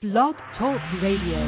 Blog Talk Radio.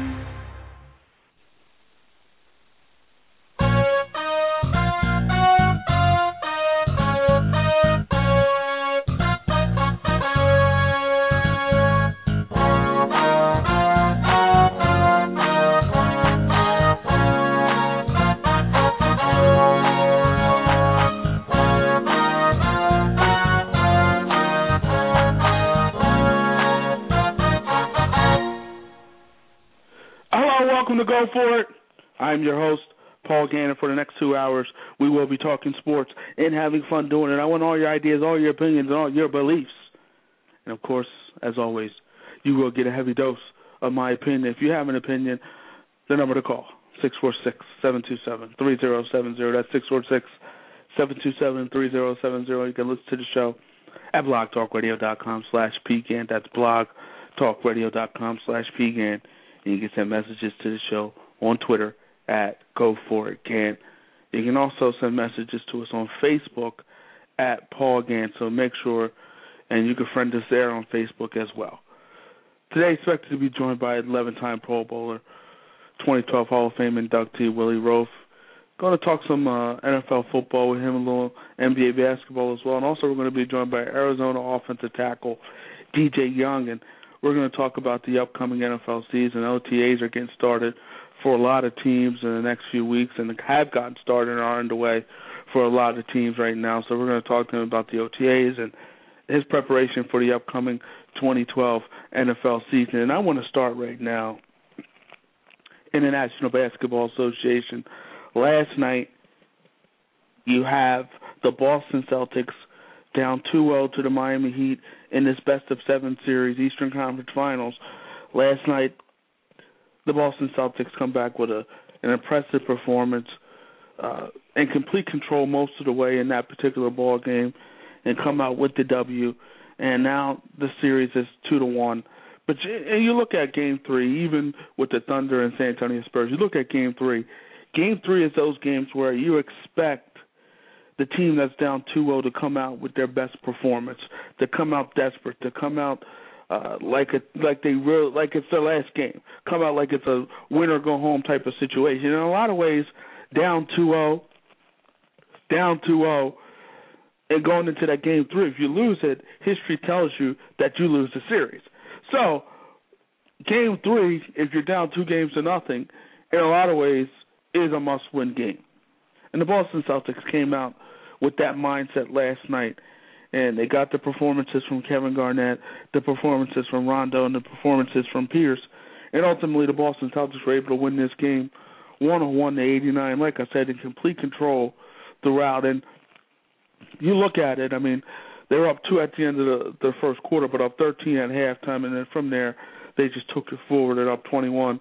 Welcome to Go For It. I'm your host, Paul Gannon. For the next 2 hours, we will be talking sports and having fun doing it. I want all your ideas, all your opinions, and all your beliefs. And, of course, as always, you will get a heavy dose of my opinion. If you have an opinion, the number to call, 646-727-3070. That's 646-727-3070. You can listen to the show at blogtalkradio.com/PGAN. That's blogtalkradio.com/PGAN. And you can send messages to the show on Twitter at GoForItGan. You can also send messages to us on Facebook at Paul Gann. So make sure, and you can friend us there on Facebook as well. Today, expected to be joined by 11-time Pro Bowler, 2012 Hall of Fame inductee Willie Roaf. Going to talk some NFL football with him, a little NBA basketball as well. And also we're going to be joined by Arizona offensive tackle DJ Young. And we're going to talk about the upcoming NFL season. OTAs are getting started for a lot of teams in the next few weeks and have gotten started and are underway for a lot of teams right now. So we're going to talk to him about the OTAs and his preparation for the upcoming 2012 NFL season. And I want to start right now in the National Basketball Association. Last night, you have the Boston Celtics down 2-0 to the Miami Heat in this best-of-7 series, Eastern Conference Finals. Last night, the Boston Celtics come back with an impressive performance and complete control most of the way in that particular ball game and come out with the W. And now the series is 2-1. But you look at Game 3, even with the Thunder and San Antonio Spurs, you look at Game 3. Game 3 is those games where you expect the team that's down 2-0 to come out with their best performance, to come out desperate, to come out like it's their last game, come out like it's a win or go home type of situation. In a lot of ways, down 2-0, and going into that Game 3, if you lose it, history tells you that you lose the series. So, Game 3, if you're down 2-0, in a lot of ways, is a must-win game. And the Boston Celtics came out with that mindset last night, and they got the performances from Kevin Garnett, the performances from Rondo, and the performances from Pierce. And ultimately, the Boston Celtics were able to win this game 101-89, like I said, in complete control throughout. And you look at it, I mean, they were up 2 at the end of the first quarter, but up 13 at halftime, and then from there, they just took it forward and up 22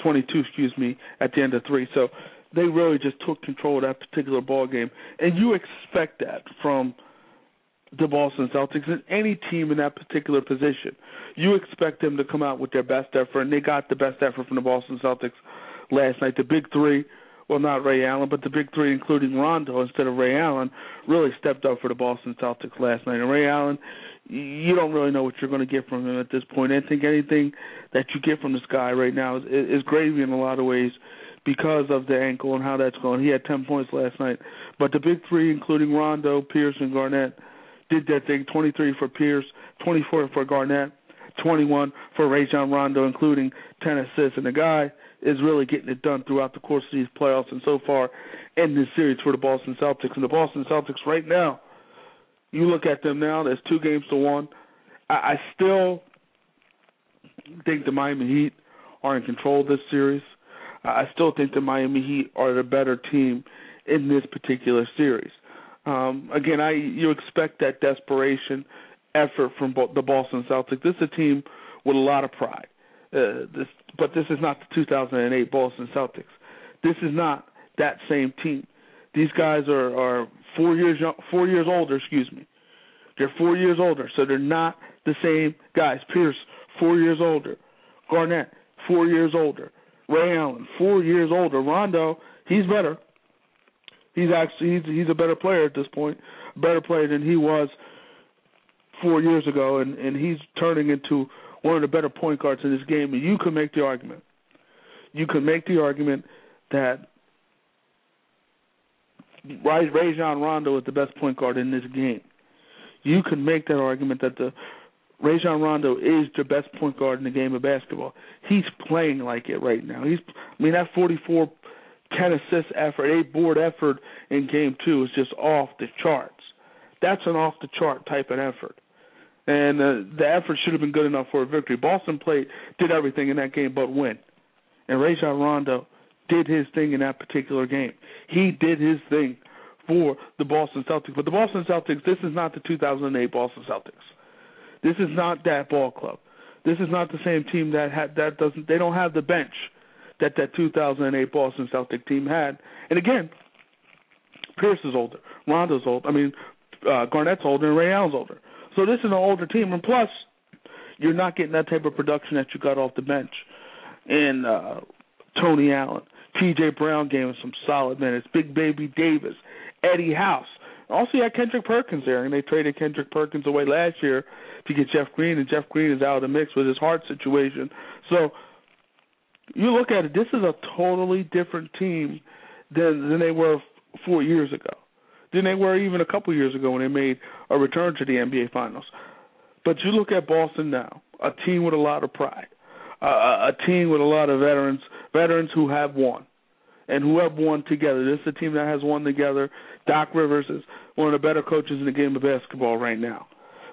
at the end of 3. So they really just took control of that particular ball game. And you expect that from the Boston Celtics and any team in that particular position. You expect them to come out with their best effort, and they got the best effort from the Boston Celtics last night. The big three, well, not Ray Allen, but the big three, including Rondo instead of Ray Allen, really stepped up for the Boston Celtics last night. And Ray Allen, you don't really know what you're going to get from him at this point. I think anything that you get from this guy right now is gravy in a lot of ways, because of the ankle and how that's going. He had 10 points last night. But the big three, including Rondo, Pierce, and Garnett, did their thing. 23 for Pierce, 24 for Garnett, 21 for Rajon Rondo, including 10 assists. And the guy is really getting it done throughout the course of these playoffs and so far in this series for the Boston Celtics. And the Boston Celtics right now, you look at them now, there's 2-1. I still think the Miami Heat are in control of this series. I still think the Miami Heat are the better team in this particular series. Again, you expect that desperation effort from the Boston Celtics. This is a team with a lot of pride. But this is not the 2008 Boston Celtics. This is not that same team. These guys are 4 years older. They're 4 years older, so they're not the same guys. Pierce, 4 years older. Garnett, 4 years older. Ray Allen, 4 years older. Rondo, he's better. He's a better player at this point, better player than he was 4 years ago, and he's turning into one of the better point guards in this game, and you could make the argument. You could make the argument that Rajon Rondo is the best point guard in this game. You could make that argument that the Rajon Rondo is the best point guard in the game of basketball. He's playing like it right now. That 44 10 assist effort, 8 board effort in Game 2 is just off the charts. That's an off the chart type of effort. And the effort should have been good enough for a victory. Boston did everything in that game but win. And Rajon Rondo did his thing in that particular game. He did his thing for the Boston Celtics. But the Boston Celtics, this is not the 2008 Boston Celtics. This is not that ball club. This is not the same team they don't have the bench that 2008 Boston Celtic team had. And again, Pierce is older. Rondo's old. Garnett's older and Ray Allen's older. So this is an older team. And plus, you're not getting that type of production that you got off the bench. And Tony Allen, T.J. Brown gave him some solid minutes. Big Baby Davis, Eddie House. Also, you had Kendrick Perkins there, and they traded Kendrick Perkins away last year to get Jeff Green, and Jeff Green is out of the mix with his heart situation. So you look at it, this is a totally different team than they were 4 years ago, than they were even a couple years ago when they made a return to the NBA Finals. But you look at Boston now, a team with a lot of pride, a team with a lot of veterans who have won, and who have won together. This is a team that has won together. Doc Rivers is one of the better coaches in the game of basketball right now.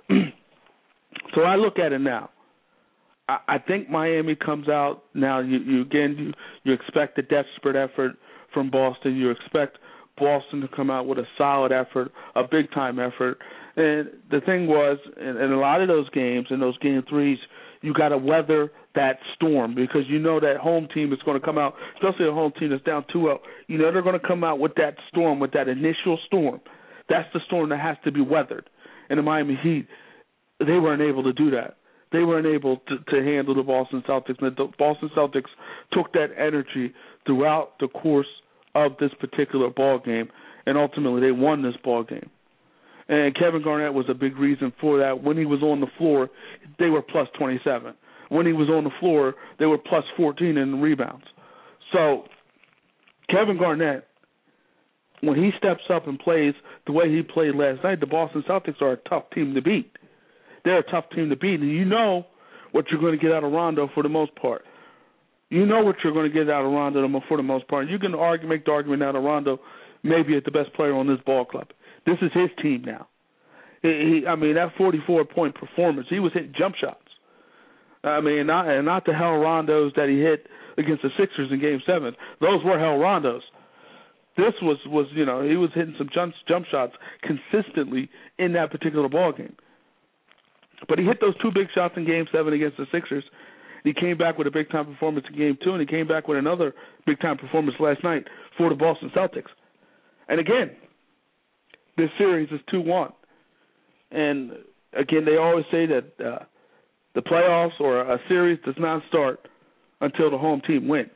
So I look at it now. I think Miami comes out now. You expect a desperate effort from Boston. You expect Boston to come out with a solid effort, a big-time effort. And the thing was, in a lot of those games, in those game threes, you got to weather that storm because you know that home team is going to come out, especially a home team that's down 2-0. You know they're going to come out with that storm, with that initial storm. That's the storm that has to be weathered. And the Miami Heat, they weren't able to do that. They weren't able to handle the Boston Celtics. And the Boston Celtics took that energy throughout the course of this particular ball game, and ultimately they won this ball game. And Kevin Garnett was a big reason for that. When he was on the floor, they were plus 27. When he was on the floor, they were plus 14 in rebounds. So Kevin Garnett, when he steps up and plays the way he played last night, the Boston Celtics are a tough team to beat. They're a tough team to beat, and you know what you're going to get out of Rondo for the most part. You know what you're going to get out of Rondo for the most part. You can make the argument out of Rondo maybe at the best player on this ball club. This is his team now. That 44-point performance, he was hitting jump shots. Not the hell Rondos that he hit against the Sixers in Game 7. Those were hell Rondos. This was he was hitting some jump shots consistently in that particular ball game. But he hit those 2 big shots in Game 7 against the Sixers. He came back with a big-time performance in Game 2, and he came back with another big-time performance last night for the Boston Celtics. And again, this series is 2-1. And again, they always say that the playoffs or a series does not start until the home team wins.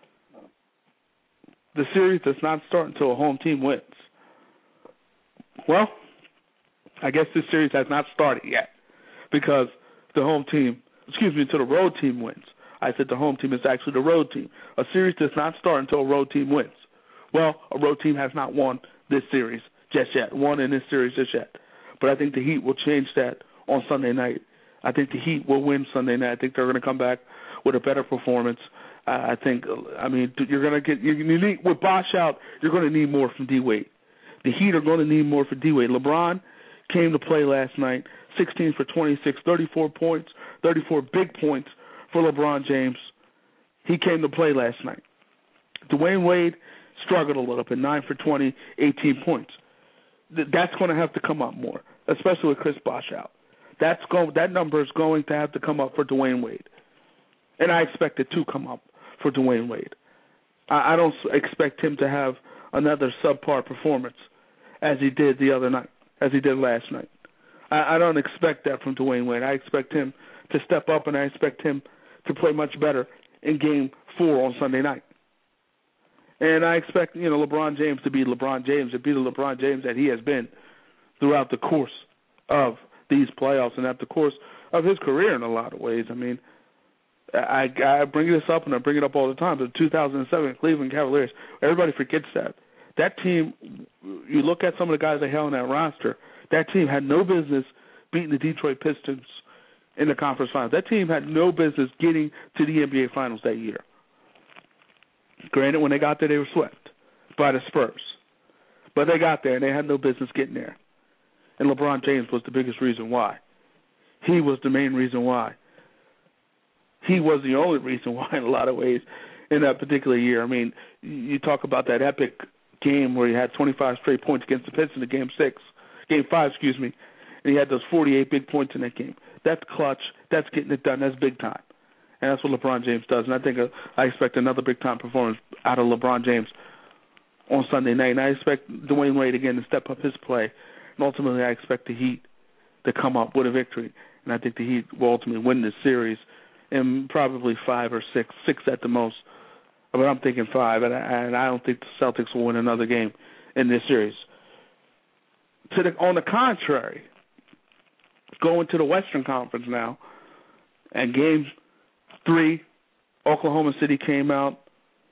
The series does not start until a home team wins. Well, I guess this series has not started yet because until the road team wins. I said the home team is actually the road team. A series does not start until a road team wins. Well, a road team has not won this series just yet, won in this series just yet. But I think the Heat will change that on Sunday night. I think the Heat will win Sunday night. I think they're going to come back with a better performance. You're going to get with Bosh out, you're going to need more from D-Wade. The Heat are going to need more from D-Wade. LeBron came to play last night, 16 for 26, 34 points, 34 big points for LeBron James. He came to play last night. Dwayne Wade struggled a little bit, 9 for 20, 18 points. That's going to have to come up more, especially with Chris Bosh out. That number is going to have to come up for Dwayne Wade. And I expect it to come up for Dwayne Wade. I don't expect him to have another subpar performance as he did the other night, as he did last night. I don't expect that from Dwayne Wade. I expect him to step up, and I expect him to play much better in Game 4 on Sunday night. And I expect, LeBron James to be LeBron James, to be the LeBron James that he has been throughout the course of these playoffs and at the course of his career in a lot of ways. I mean, I bring this up, and I bring it up all the time. The 2007 Cleveland Cavaliers, everybody forgets that. That team, you look at some of the guys they had on that roster, that team had no business beating the Detroit Pistons in the conference finals. That team had no business getting to the NBA Finals that year. Granted, when they got there, they were swept by the Spurs. But they got there, and they had no business getting there. And LeBron James was the biggest reason why. He was the main reason why. He was the only reason why in a lot of ways in that particular year. I mean, you talk about that epic game where he had 25 straight points against the Pistons in Game 5, and he had those 48 big points in that game. That's clutch. That's getting it done. That's big time. And that's what LeBron James does. And I think I expect another big-time performance out of LeBron James on Sunday night. And I expect Dwayne Wade again to step up his play. And ultimately, I expect the Heat to come up with a victory. And I think the Heat will ultimately win this series in probably 5 or 6 at the most. But I'm thinking 5, and I don't think the Celtics will win another game in this series. On the contrary, going to the Western Conference now, and Game 3, Oklahoma City came out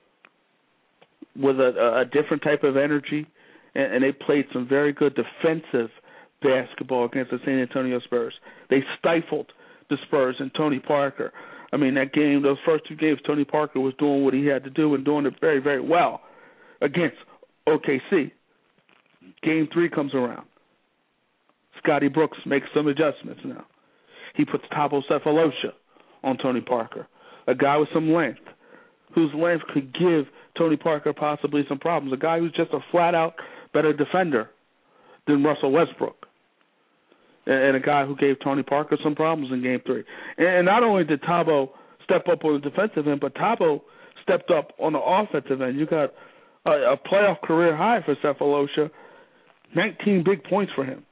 with a different type of energy, and they played some very good defensive basketball against the San Antonio Spurs. They stifled the Spurs and Tony Parker. I mean, that game, those first 2 games, Tony Parker was doing what he had to do and doing it very, very well against OKC. Game 3 comes around. Scotty Brooks makes some adjustments now. He puts Thabo Sefolosha on Tony Parker, a guy with some length, whose length could give Tony Parker possibly some problems, a guy who's just a flat-out better defender than Russell Westbrook, and a guy who gave Tony Parker some problems in Game 3. And not only did Thabo step up on the defensive end, but Thabo stepped up on the offensive end. You got a playoff career high for Sefolosha, 19 big points for him.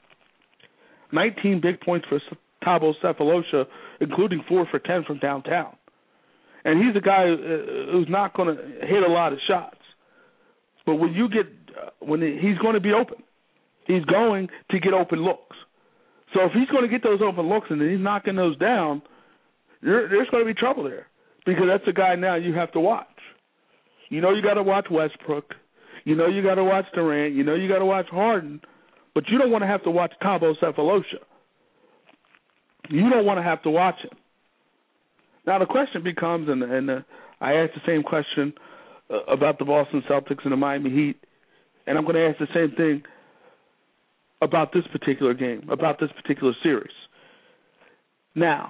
19 big points for Thabo Sefolosha, including 4 for 10 from downtown. And he's a guy who's not going to hit a lot of shots. But when he's going to be open. He's going to get open looks. So if he's going to get those open looks and then he's knocking those down, there's going to be trouble there, because that's a guy now you have to watch. You know you got to watch Westbrook. You know you got to watch Durant. You know you got to watch Harden. But you don't want to have to watch Thabo Sefolosha. You don't want to have to watch him. Now the question becomes, and I asked the same question about the Boston Celtics and the Miami Heat, and I'm going to ask the same thing about this particular game, about this particular series. Now,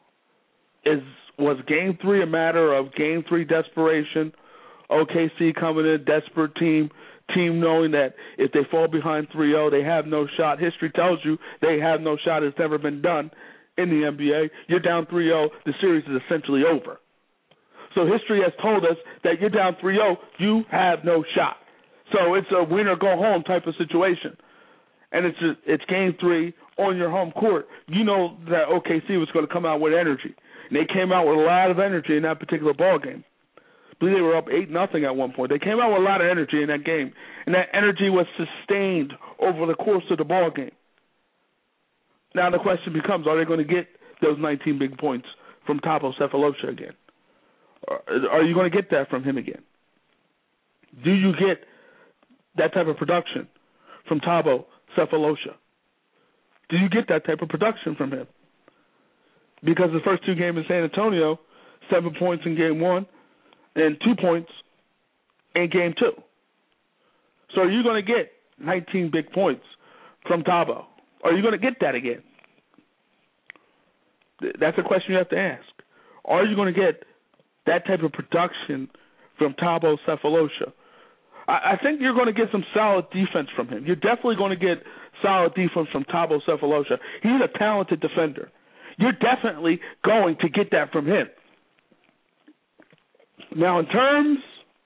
was Game 3 a matter of Game 3 desperation, OKC coming in, desperate team knowing that if they fall behind 3-0, they have no shot? History tells you they have no shot. It's never been done in the NBA. You're down 3-0, the series is essentially over. So history has told us that you're down 3-0, you have no shot. So it's a win or go home type of situation. And it's Game 3 on your home court. You know that OKC was going to come out with energy. And they came out with a lot of energy in that particular ball game. I believe they were up 8-0 at one point. They came out with a lot of energy in that game. And that energy was sustained over the course of the ball game. Now the question becomes, are they going to get those 19 big points from Thabo Sefolosha again? Are you going to get that from him again? Do you get that type of production from Thabo Sefolosha? Do you get that type of production from him? Because the first 2 games in San Antonio, 7 points in Game 1 and 2 points in Game 2. So are you going to get 19 big points from Thabo? Are you going to get that again? That's a question you have to ask. Are you going to get that type of production from Thabo Sefolosha? I think you're going to get some solid defense from him. You're definitely going to get solid defense from Thabo Sefolosha. He's a talented defender. You're definitely going to get that from him. Now, in terms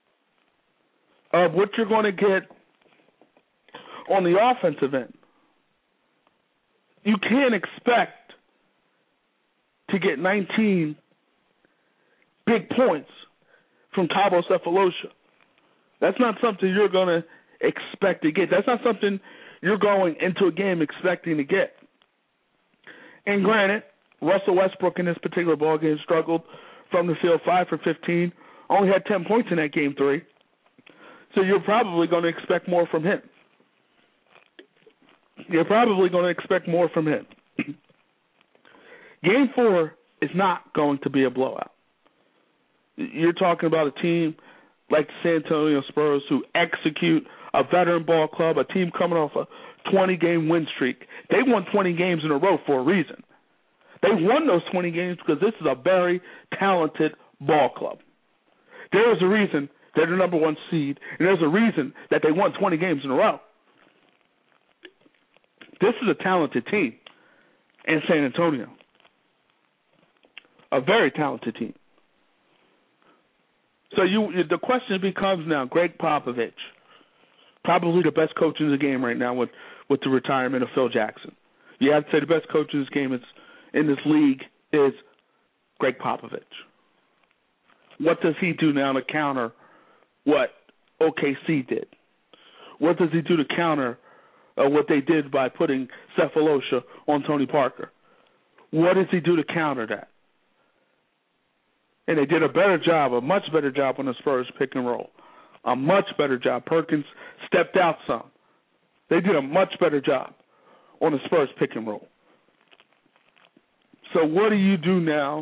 of what you're going to get on the offensive end, you can't expect to get 19 big points from Thabo Sefolosha. That's not something you're going to expect to get. That's not something you're going into a game expecting to get. And granted, Russell Westbrook in this particular ball game struggled from the field, 5 for 15, only had 10 points in that game 3. So you're probably going to expect more from him. Game 4 is not going to be a blowout. You're talking about a team like the San Antonio Spurs who execute, a veteran ball club, a team coming off a 20-game win streak. They won 20 games in a row for a reason. They won those 20 games because this is a very talented ball club. There is a reason they're the number 1 seed, and there's a reason that they won 20 games in a row. This is a talented team in San Antonio. A very talented team. So the question becomes now, Greg Popovich, probably the best coach in the game right now with the retirement of Phil Jackson. You have to say the best coach in this game in this league is Greg Popovich. What does he do now to counter what OKC did? What does he do to counter what they did by putting Sefolosha on Tony Parker? What does he do to counter that? And they did a much better job on the Spurs pick and roll. A much better job. Perkins stepped out some. They did a much better job on the Spurs pick and roll. So what do you do now?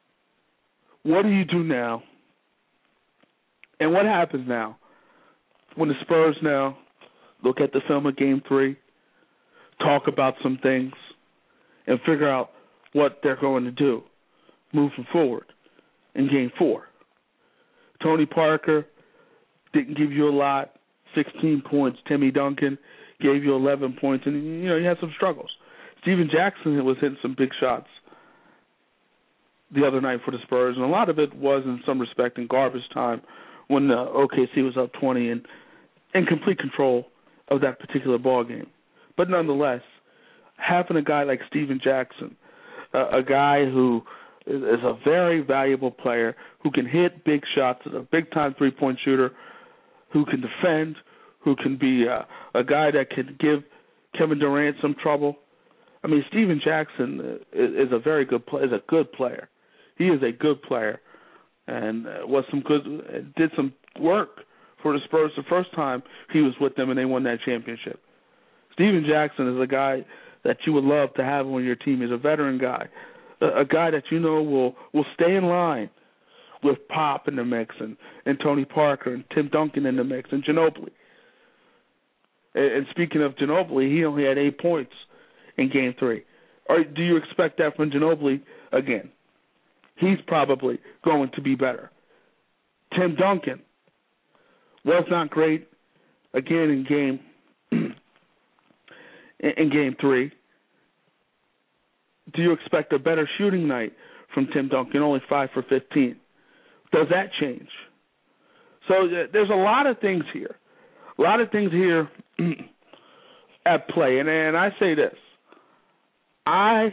And what happens now when the Spurs now look at the film of Game 3, talk about some things, and figure out what they're going to do moving forward in Game 4? Tony Parker didn't give you a lot, 16 points. Timmy Duncan gave you 11 points, and, you had some struggles. Steven Jackson was hitting some big shots the other night for the Spurs, and a lot of it was, in some respect, in garbage time when OKC was up 20 and in complete control of that particular ball game. But nonetheless, having a guy like Steven Jackson, a guy who is a very valuable player, who can hit big shots, a big-time three-point shooter, who can defend, who can be a guy that can give Kevin Durant some trouble. I mean, Steven Jackson is a very good player. Is a good player. He is a good player, and did some work for the Spurs the first time he was with them and they won that championship. Steven Jackson is a guy that you would love to have on your team. He's a veteran guy, a guy that will stay in line with Pop in the mix and Tony Parker and Tim Duncan in the mix and Ginobili. And speaking of Ginobili, he only had 8 points in Game 3. Or do you expect that from Ginobili again? He's probably going to be better. Tim Duncan was not great again in Game 3. Do you expect a better shooting night from Tim Duncan? Only 5 for 15. Does that change? So there's a lot of things here. A lot of things here at play. And I say this. I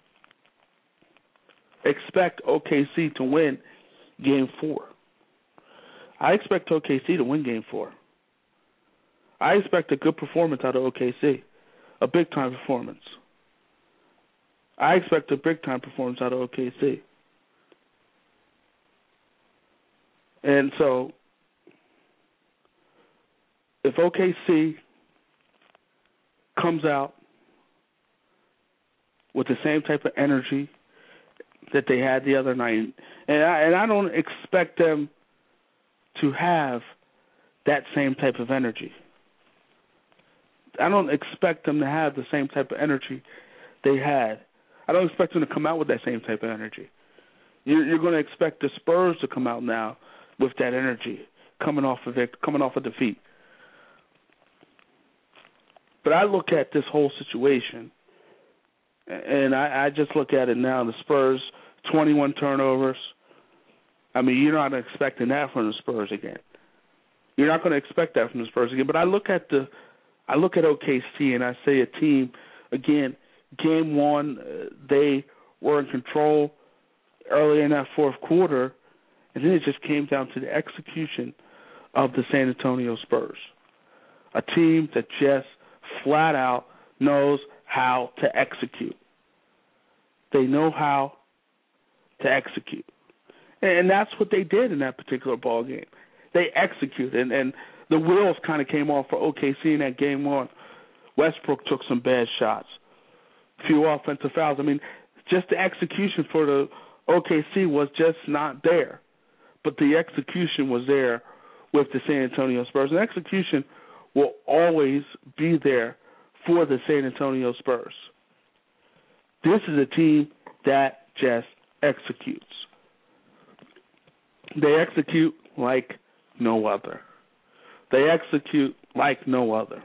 expect OKC to win Game 4. I expect OKC to win Game 4. I expect a good performance out of OKC, a big-time performance. I expect a big-time performance out of OKC. And so, if OKC comes out with the same type of energy that they had the other night, and I don't expect them to have that same type of energy. I don't expect them to have the same type of energy they had. I don't expect them to come out with that same type of energy. You're going to expect the Spurs to come out now with that energy, coming off a defeat. But I look at this whole situation, and I just look at it now. The Spurs, 21 turnovers. I mean, you're not expecting that from the Spurs again. You're not going to expect that from the Spurs again. But I look at OKC and I say a team again. Game 1, they were in control early in that fourth quarter, and then it just came down to the execution of the San Antonio Spurs, a team that just flat out knows how to execute. They know how to execute. And that's what they did in that particular ball game. They executed, and the wheels kind of came off for OKC in that game one. Westbrook took some bad shots, few offensive fouls. I mean, just the execution for the OKC was just not there. But the execution was there with the San Antonio Spurs. And execution will always be there for the San Antonio Spurs. This is a team that just executes. They execute like no other. They execute like no other.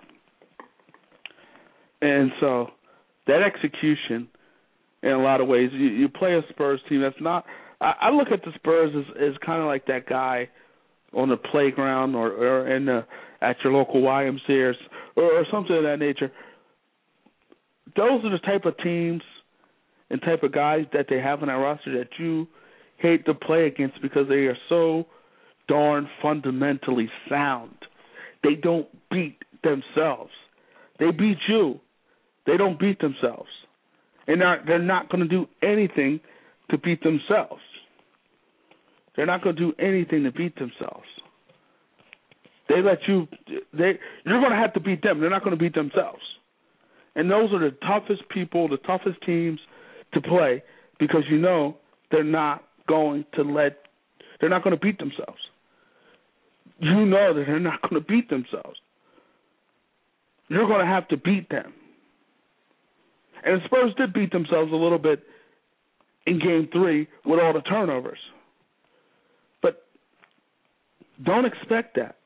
And so that execution, in a lot of ways, you play a Spurs team that's not – I look at the Spurs as kind of like that guy on the playground or at your local YMCA or something of that nature. Those are the type of teams and type of guys that they have on that roster that you hate to play against because they are so darn fundamentally sound. They don't beat themselves. They beat you. They don't beat themselves. And they're not going to do anything to beat themselves. They're not going to do anything to beat themselves. They let you – you're going to have to beat them. They're not going to beat themselves. And those are the toughest people, the toughest teams to play because you know they're not going to beat themselves. You know that they're not going to beat themselves. You're going to have to beat them. And the Spurs did beat themselves a little bit in Game 3 with all the turnovers. But don't expect that.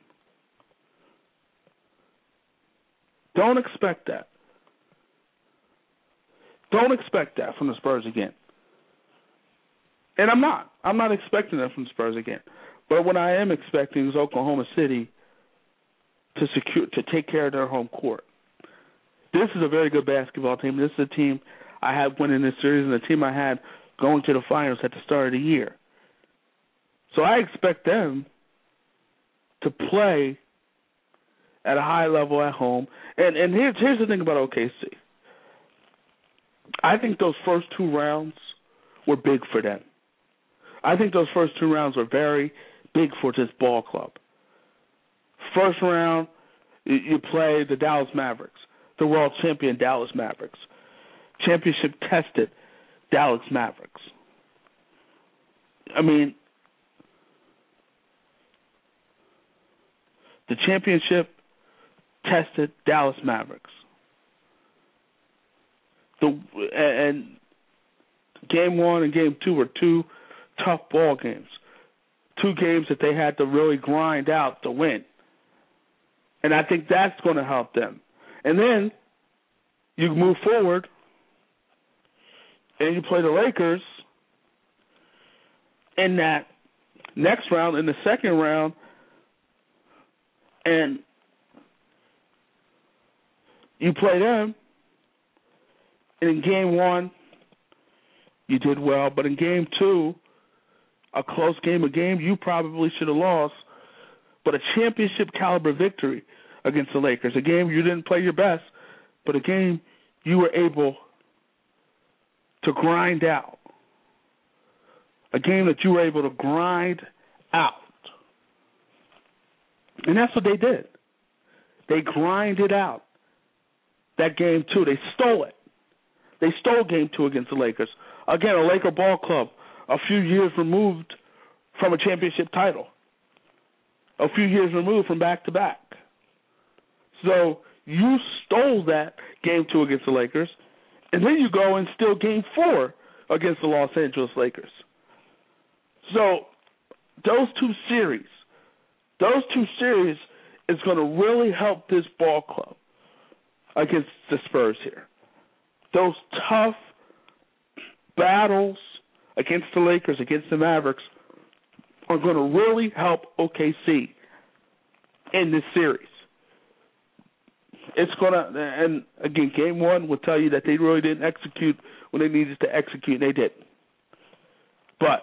Don't expect that. Don't expect that from the Spurs again. And I'm not. I'm not expecting that from the Spurs again. But what I am expecting is Oklahoma City to take care of their home court. This is a very good basketball team. This is a team I had winning this series and a team I had going to the finals at the start of the year. So I expect them to play at a high level at home. And here's the thing about OKC. I think those first two rounds were big for them. I think those first two rounds were very big for this ball club. First round, you play the Dallas Mavericks, the world champion Dallas Mavericks, championship-tested Dallas Mavericks. I mean, the championship-tested Dallas Mavericks. And Game 1 and Game 2 were two tough ball games, two games that they had to really grind out to win. And I think that's going to help them. And then you move forward and you play the Lakers in that next round, in the second round, and you play them, and in Game 1, you did well, but in Game 2, a close game, a game you probably should have lost, but a championship-caliber victory against the Lakers, a game you didn't play your best, but a game you were able to grind out, a game that you were able to grind out. And that's what they did. They grinded out that Game 2. They stole it. They stole Game 2 against the Lakers. Again, a Laker ball club a few years removed from a championship title, a few years removed from back-to-back. So you stole that Game 2 against the Lakers, and then you go and steal Game 4 against the Los Angeles Lakers. So those two series is going to really help this ball club against the Spurs here. Those tough battles against the Lakers, against the Mavericks, are going to really help OKC in this series. It's going to, and again, Game 1 will tell you that they really didn't execute when they needed to execute, and they didn't. But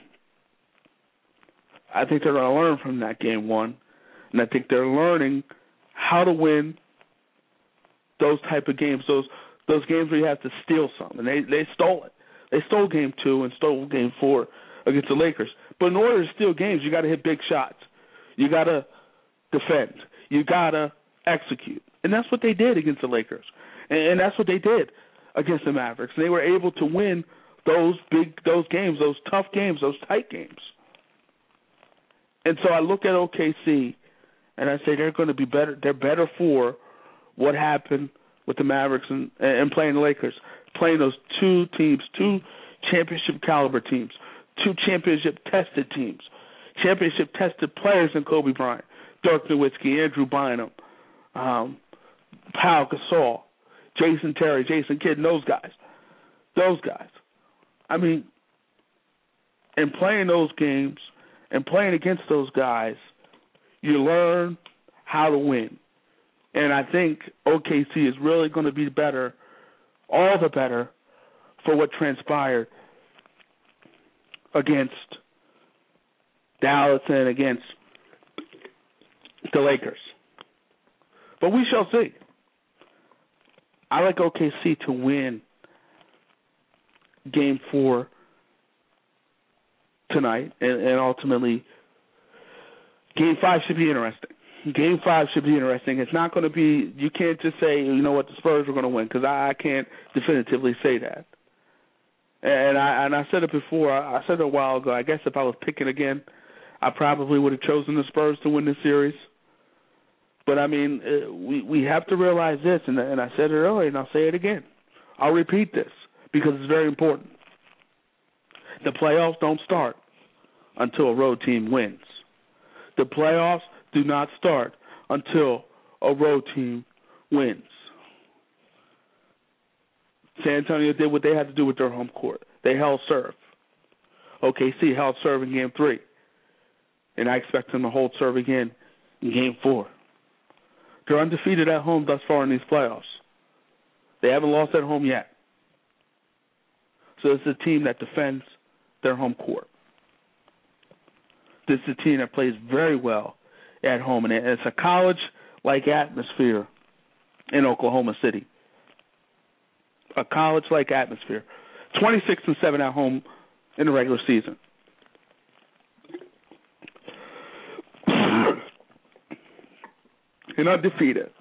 I think they're going to learn from that Game 1, and I think they're learning how to win those type of games, those games where you have to steal something. They stole it. They stole Game 2 and stole Game 4 against the Lakers. But in order to steal games, you got to hit big shots. You got to defend. You got to execute. And that's what they did against the Lakers. And that's what they did against the Mavericks. They were able to win those games, those tough games, those tight games. And so I look at OKC and I say they're going to be better. They're better for what happened with the Mavericks and playing the Lakers, playing those two teams, two championship caliber teams, two championship tested teams, championship tested players in Kobe Bryant, Dirk Nowitzki, Andrew Bynum, Pau Gasol, Jason Terry, Jason Kidd, and those guys. I mean, and playing those games and playing against those guys, you learn how to win. And I think OKC is really going to be better, all the better, for what transpired against Dallas and against the Lakers. But we shall see. I like OKC to win Game 4 tonight, and ultimately Game 5 should be interesting. Game 5 should be interesting. It's not going to be, you can't just say, you know what, the Spurs are going to win, because I can't definitively say that. And I said it before, I said it a while ago, I guess if I was picking again, I probably would have chosen the Spurs to win this series. But, I mean, we have to realize this, and I said it earlier, and I'll say it again. I'll repeat this, because it's very important. The playoffs don't start until a road team wins. The playoffs do not start until a road team wins. San Antonio did what they had to do with their home court. They held serve. OKC held serve in Game 3. And I expect them to hold serve again in Game 4. They're undefeated at home thus far in these playoffs. They haven't lost at home yet. So it's a team that defends their home court. This is a team that plays very well at home, and it's a college-like atmosphere in Oklahoma City. A college-like atmosphere. 26-7 at home in the regular season. And undefeated.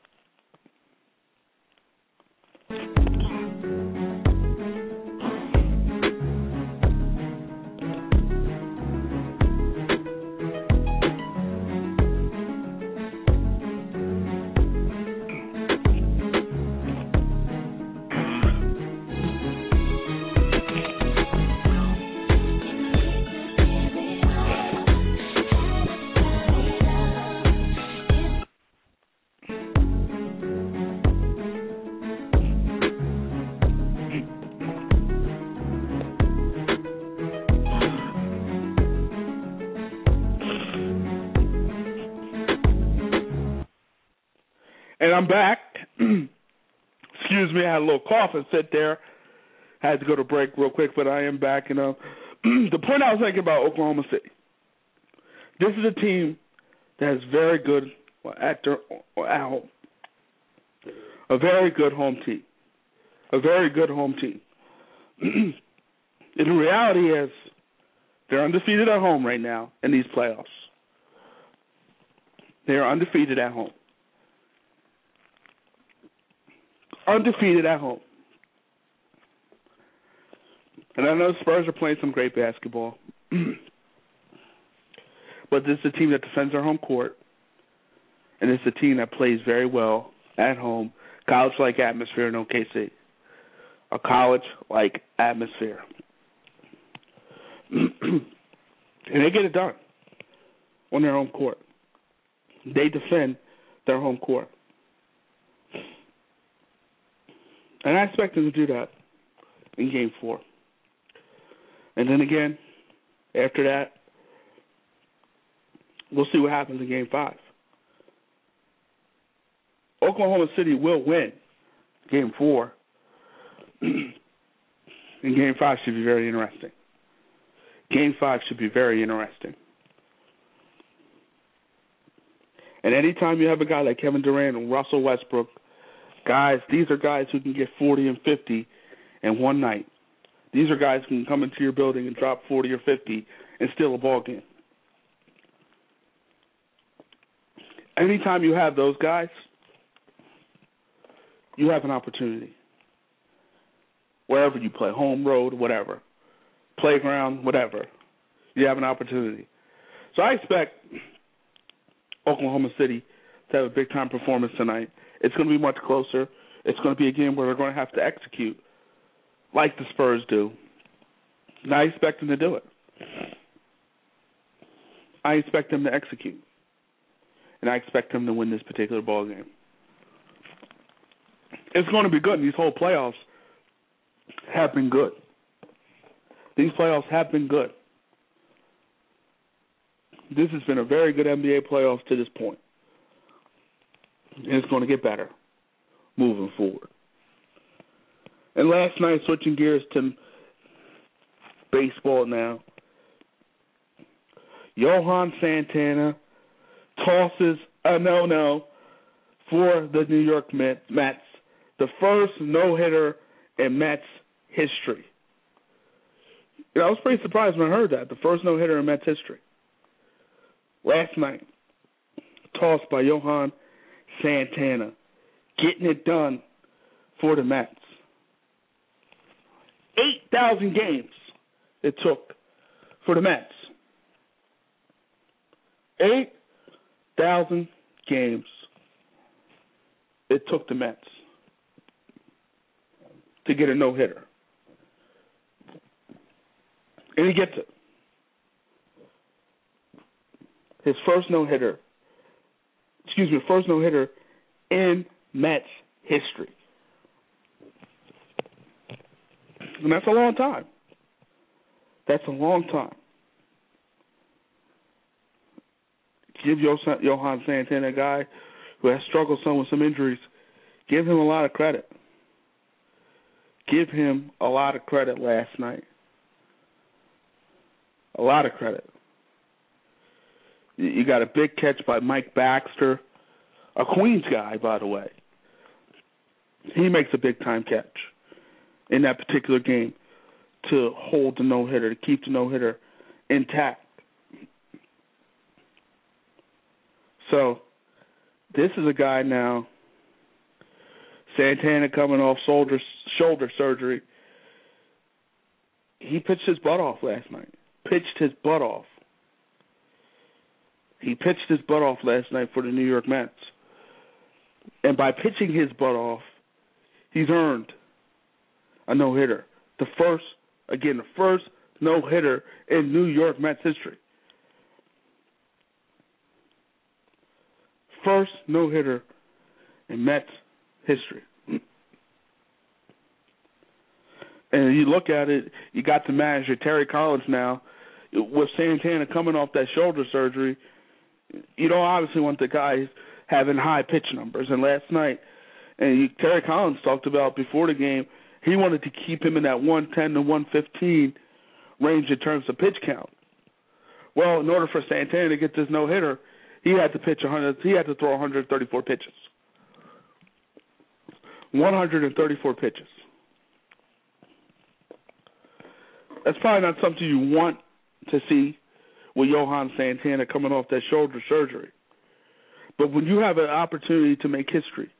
And I'm back. Excuse me, I had a little cough and sit there. Had to go to break real quick, but I am back. The point I was thinking about Oklahoma City. This is a team that is very good at home. A very good home team. A very good home team. And the reality is they're undefeated at home right now in these playoffs. They are undefeated at home. Undefeated at home. And I know the Spurs are playing some great basketball. But this is a team that defends their home court. And it's a team that plays very well at home. College-like atmosphere in OKC. A college-like atmosphere. And they get it done on their home court. They defend their home court. And I expect them to do that in Game 4. And then again, after that, we'll see what happens in Game 5. Oklahoma City will win Game 4. And Game 5 should be very interesting. Game 5 should be very interesting. And anytime you have a guy like Kevin Durant and Russell Westbrook, guys, these are guys who can get 40 and 50 in one night. These are guys who can come into your building and drop 40 or 50 and steal a ball game. Anytime you have those guys, you have an opportunity. Wherever you play, home, road, whatever, playground, whatever, you have an opportunity. So I expect Oklahoma City to have a big-time performance tonight. It's going to be much closer. It's going to be a game where they're going to have to execute like the Spurs do. And I expect them to do it. I expect them to execute. And I expect them to win this particular ball game. It's going to be good. These whole playoffs have been good. These playoffs have been good. This has been a very good NBA playoffs to this point. And it's going to get better moving forward. And last night, switching gears to baseball now, Johan Santana tosses a no-no for the New York Mets, the first no-hitter in Mets history. I was pretty surprised when I heard that, the first no-hitter in Mets history. Last night, tossed by Johan Santana, getting it done for the Mets. 8,000 games it took for the Mets. 8,000 games it took the Mets to get a no-hitter. And he gets it. His first no-hitter in Mets history. And that's a long time. That's a long time. Give Johan Santana, a guy who has struggled some with some injuries, give him a lot of credit. Give him a lot of credit last night. A lot of credit. You got a big catch by Mike Baxter, a Queens guy, by the way. He makes a big-time catch in that particular game to hold the no-hitter, to keep the no-hitter intact. So this is a guy now, Santana coming off shoulder surgery. He pitched his butt off last night. He pitched his butt off last night for the New York Mets. And by pitching his butt off, he's earned a no-hitter. The first no-hitter in New York Mets history. First no-hitter in Mets history. And you look at it, you got the manager, Terry Collins, now. With Santana coming off that shoulder surgery, you don't obviously want the guys having high pitch numbers. And last night, Terry Collins talked about before the game, he wanted to keep him in that 110 to 115 range in terms of pitch count. Well, in order for Santana to get this no-hitter, he had to throw 134 pitches. 134 pitches. That's probably not something you want to see with Johan Santana coming off that shoulder surgery. But when you have an opportunity to make history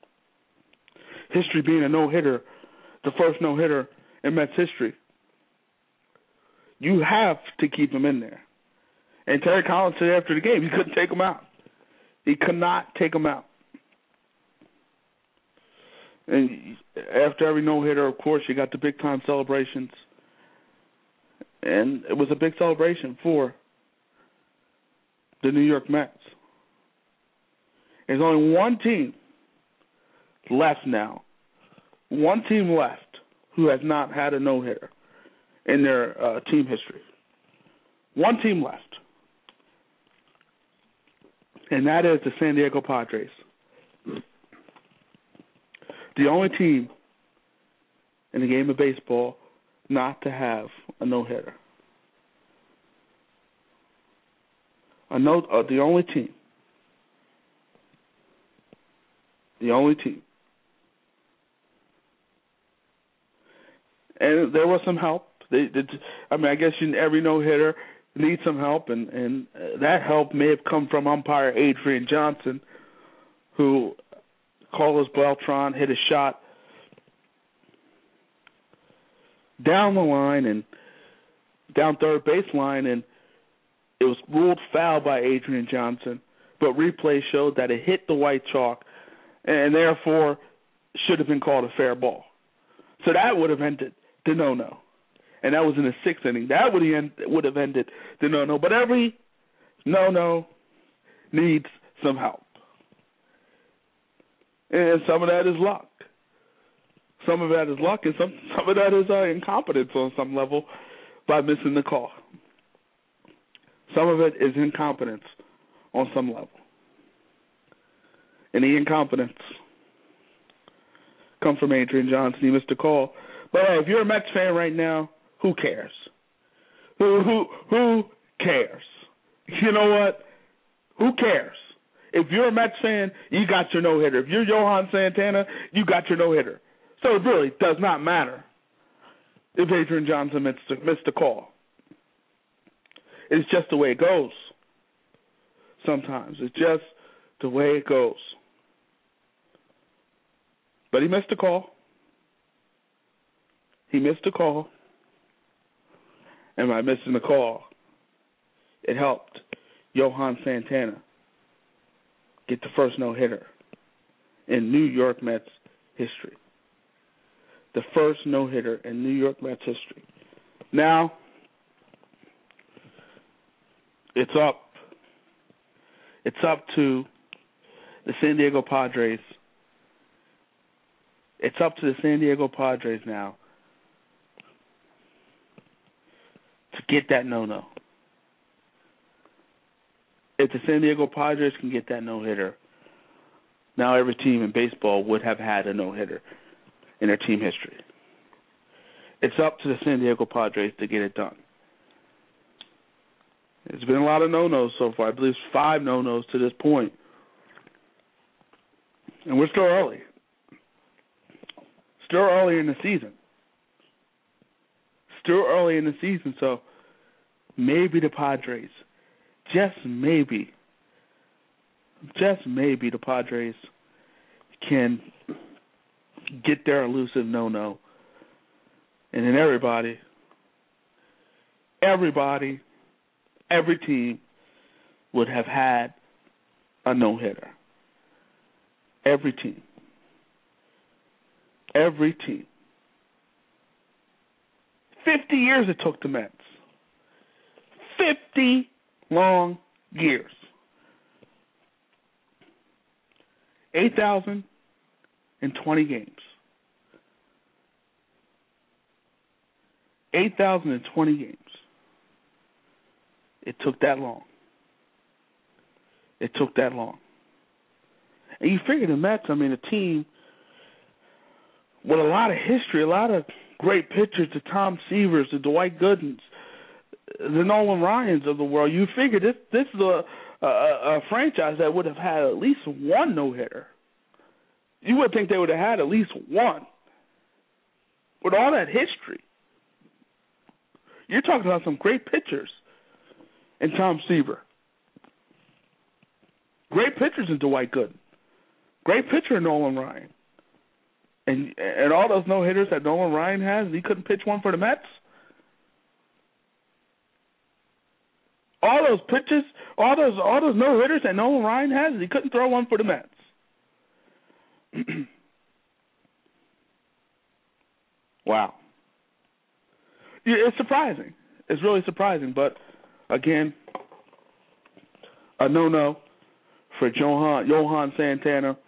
being a no-hitter, the first no-hitter in Mets history, you have to keep him in there. And Terry Collins said after the game he couldn't take him out. He could not take him out. And after every no-hitter, of course, you got the big-time celebrations. And it was a big celebration for the New York Mets. There's only one team left now. One team left who has not had a no-hitter in their team history. One team left. And that is the San Diego Padres. The only team in the game of baseball not to have a no-hitter. The only team. and there was some help. I guess every no-hitter needs some help, and that help may have come from umpire Adrian Johnson, who Carlos Beltran hit a shot down the line and down third baseline, and it was ruled foul by Adrian Johnson, but replay showed that it hit the white chalk and therefore should have been called a fair ball. So that would have ended the no-no. And that was in the sixth inning. That would have ended the no-no. But every no-no needs some help. And some of that is luck. Some of that is luck, and some of that is incompetence on some level by missing the call. Some of it is incompetence on some level. And the incompetence come from Adrian Johnson. He missed a call. But if you're a Mets fan right now, who cares? Who cares? You know what? Who cares? If you're a Mets fan, you got your no-hitter. If you're Johan Santana, you got your no-hitter. So it really does not matter if Adrian Johnson missed a call. It's just the way it goes. Sometimes. It's just the way it goes. But he missed a call. He missed a call. And by missing the call, it helped Johan Santana get the first no-hitter in New York Mets history. The first no-hitter in New York Mets history. Now, it's up to the San Diego Padres. It's up to the San Diego Padres now to get that no-no. If the San Diego Padres can get that no-hitter, now every team in baseball would have had a no-hitter in their team history. It's up to the San Diego Padres to get it done. There's been a lot of no-nos so far. I believe it's 5 no-nos to this point. And we're still early. Still early in the season. So maybe the Padres, just maybe the Padres can get their elusive no-no. And then every team would have had a no-hitter. Every team. 50 years it took the Mets. 50 long years. 8,020 games. 8,020 games. It took that long. And you figure the Mets, a team with a lot of history, a lot of great pitchers, the Tom Seavers, the Dwight Goodens, the Nolan Ryans of the world. You figure this is a franchise that would have had at least one no-hitter. You would think they would have had at least one. With all that history. You're talking about some great pitchers in Tom Seaver. Great pitchers in Dwight Gooden. Great pitcher in Nolan Ryan. And all those no-hitters that Nolan Ryan has, he couldn't pitch one for the Mets? All those pitches, all those no-hitters that Nolan Ryan has, he couldn't throw one for the Mets. Wow. Yeah, it's surprising. It's really surprising. But, again, a no-no for Johan Santana.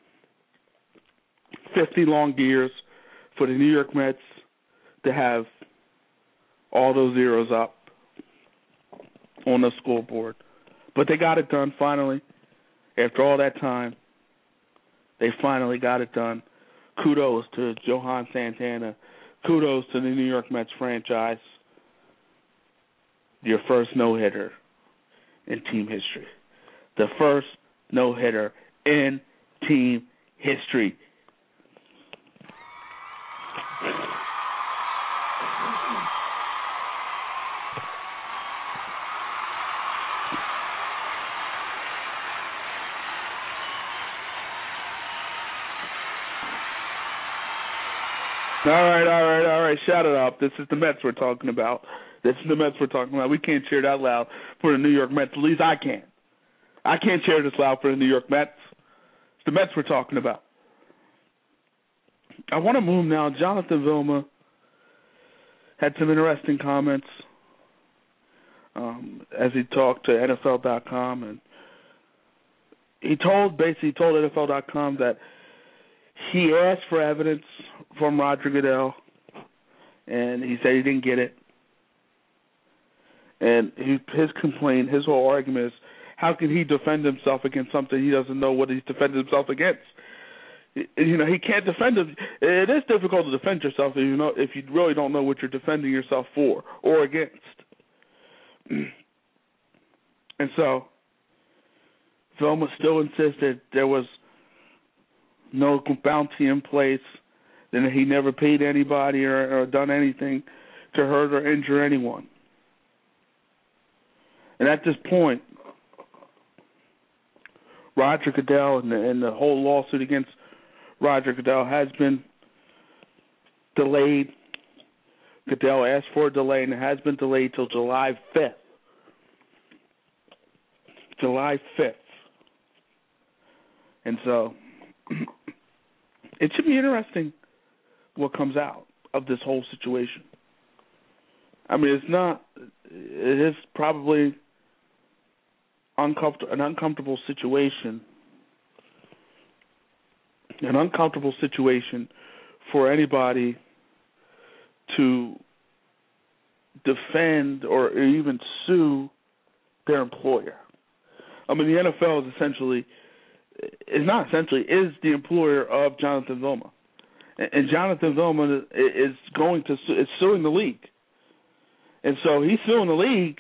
50 long years for the New York Mets to have all those zeros up on the scoreboard. But they got it done finally. After all that time, they finally got it done. Kudos to Johan Santana. Kudos to the New York Mets franchise. Your first no-hitter in team history. The first no-hitter in team history. All right. Shut it up. This is the Mets we're talking about. We can't cheer that loud for the New York Mets. At least I can't. I can't cheer this loud for the New York Mets. It's the Mets we're talking about. I want to move now. Jonathan Vilma had some interesting comments as he talked to NFL.com, and he told NFL.com that he asked for evidence from Roger Goodell, and he said he didn't get it. And his complaint, his whole argument is, how can he defend himself against something he doesn't know what he's defending himself against? You know, he can't defend it. It is difficult to defend yourself if you really don't know what you're defending yourself for or against. And so, Vilma still insisted there was no bounty in place, and he never paid anybody or done anything to hurt or injure anyone. And at this point, Roger Goodell and the whole lawsuit against Roger Goodell has been delayed. Goodell asked for a delay, and it has been delayed till July 5th. July 5th. And so it should be interesting what comes out of this whole situation. I mean, it is probably an uncomfortable situation. An uncomfortable situation for anybody to defend or even sue their employer. I mean, the NFL is the employer of Jonathan Vilma. And Jonathan Vilma is suing the league. And so he's suing the league.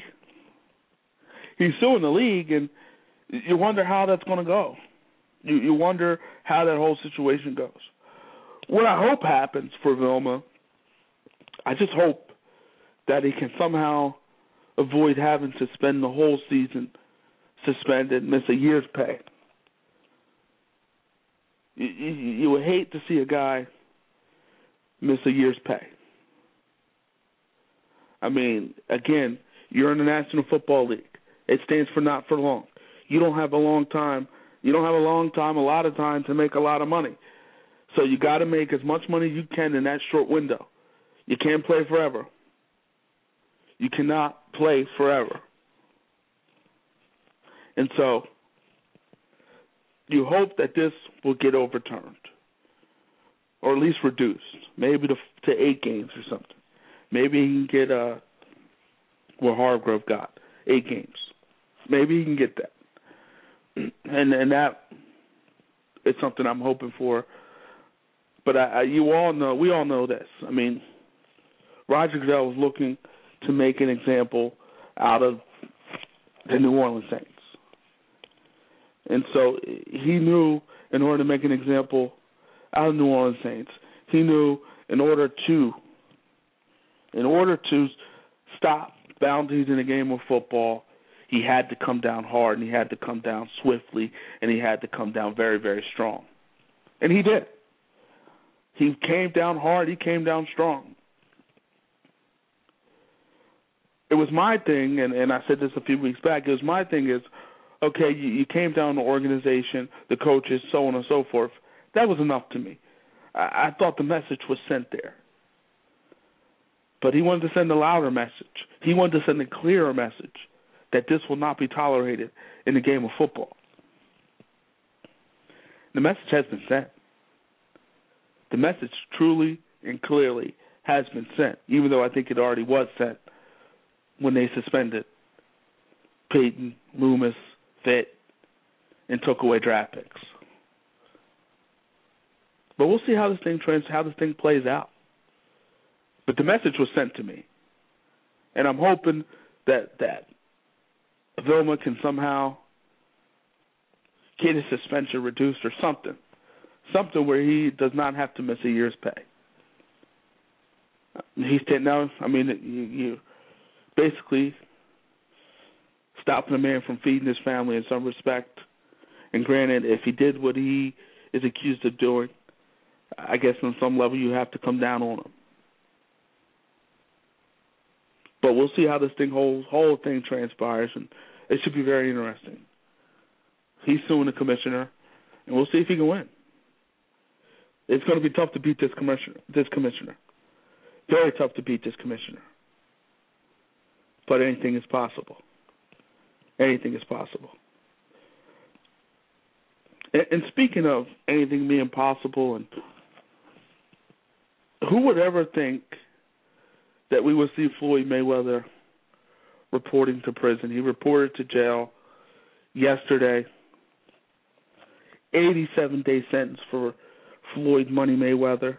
And you wonder how that's going to go. You wonder how that whole situation goes. What I hope happens for Vilma, I just hope that he can somehow avoid having to spend the whole season suspended, miss a year's pay. You would hate to see a guy miss a year's pay. I mean, again, you're in the National Football League. It stands for not for long. You don't have a long time. A lot of time to make a lot of money. So you got to make as much money as you can in that short window. You can't play forever. You cannot play forever. And so you hope that this will get overturned, or at least reduced, maybe to 8 games or something. Maybe he can get what Hargrove got, 8 games. Maybe he can get that. And that is something I'm hoping for. But we all know this. I mean, Roger Goodell was looking to make an example out of the New Orleans Saints. And so he knew in order to make an example out of New Orleans Saints, he knew in order to stop bounties in the game of football, he had to come down hard, and he had to come down swiftly, and he had to come down very, very strong. And he did. He came down hard. He came down strong. It was my thing, and I said this a few weeks back, okay, you came down the organization, the coaches, so on and so forth. That was enough to me. I thought the message was sent there. But he wanted to send a louder message. He wanted to send a clearer message that this will not be tolerated in the game of football. The message has been sent. The message truly and clearly has been sent, even though I think it already was sent when they suspended Peyton, Loomis, Fitt, and took away draft picks. But we'll see how this thing plays out. But the message was sent to me, and I'm hoping that Vilma can somehow get his suspension reduced or something where he does not have to miss a year's pay. You basically stopping a man from feeding his family in some respect. And granted, if he did what he is accused of doing, I guess on some level you have to come down on him. But we'll see how this whole thing transpires, and it should be very interesting. He's suing the commissioner, and we'll see if he can win. It's going to be tough to beat this commissioner. Very tough to beat this commissioner. But anything is possible. Anything is possible. And speaking of anything being possible, and who would ever think that we would see Floyd Mayweather reporting to prison? He reported to jail yesterday. 87-day sentence for Floyd Money Mayweather.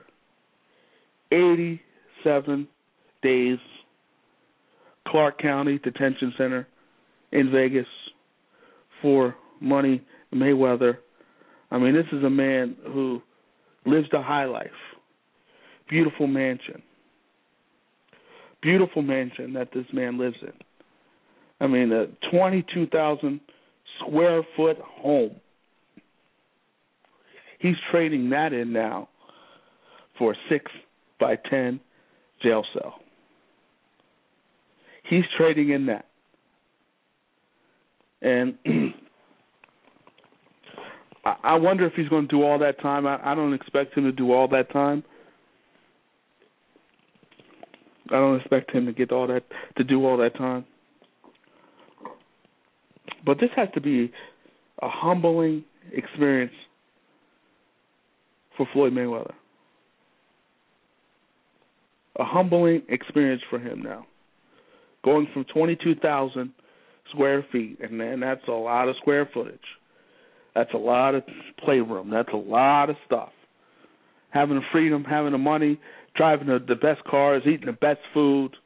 87 days. Clark County Detention Center in Vegas for Money Mayweather. I mean, this is a man who lives the high life. Beautiful mansion. Beautiful mansion that this man lives in. I mean, a 22,000 square foot home. He's trading that in now for a 6x10 jail cell. He's trading in that. And I wonder if he's going to do all that time. I don't expect him to do all that time. I don't expect him to do all that time. But this has to be a humbling experience for Floyd Mayweather. A humbling experience for him now. Going from 22,000 square feet, and that's a lot of square footage. That's a lot of playroom. That's a lot of stuff. Having the freedom, having the money, driving the best cars, eating the best food.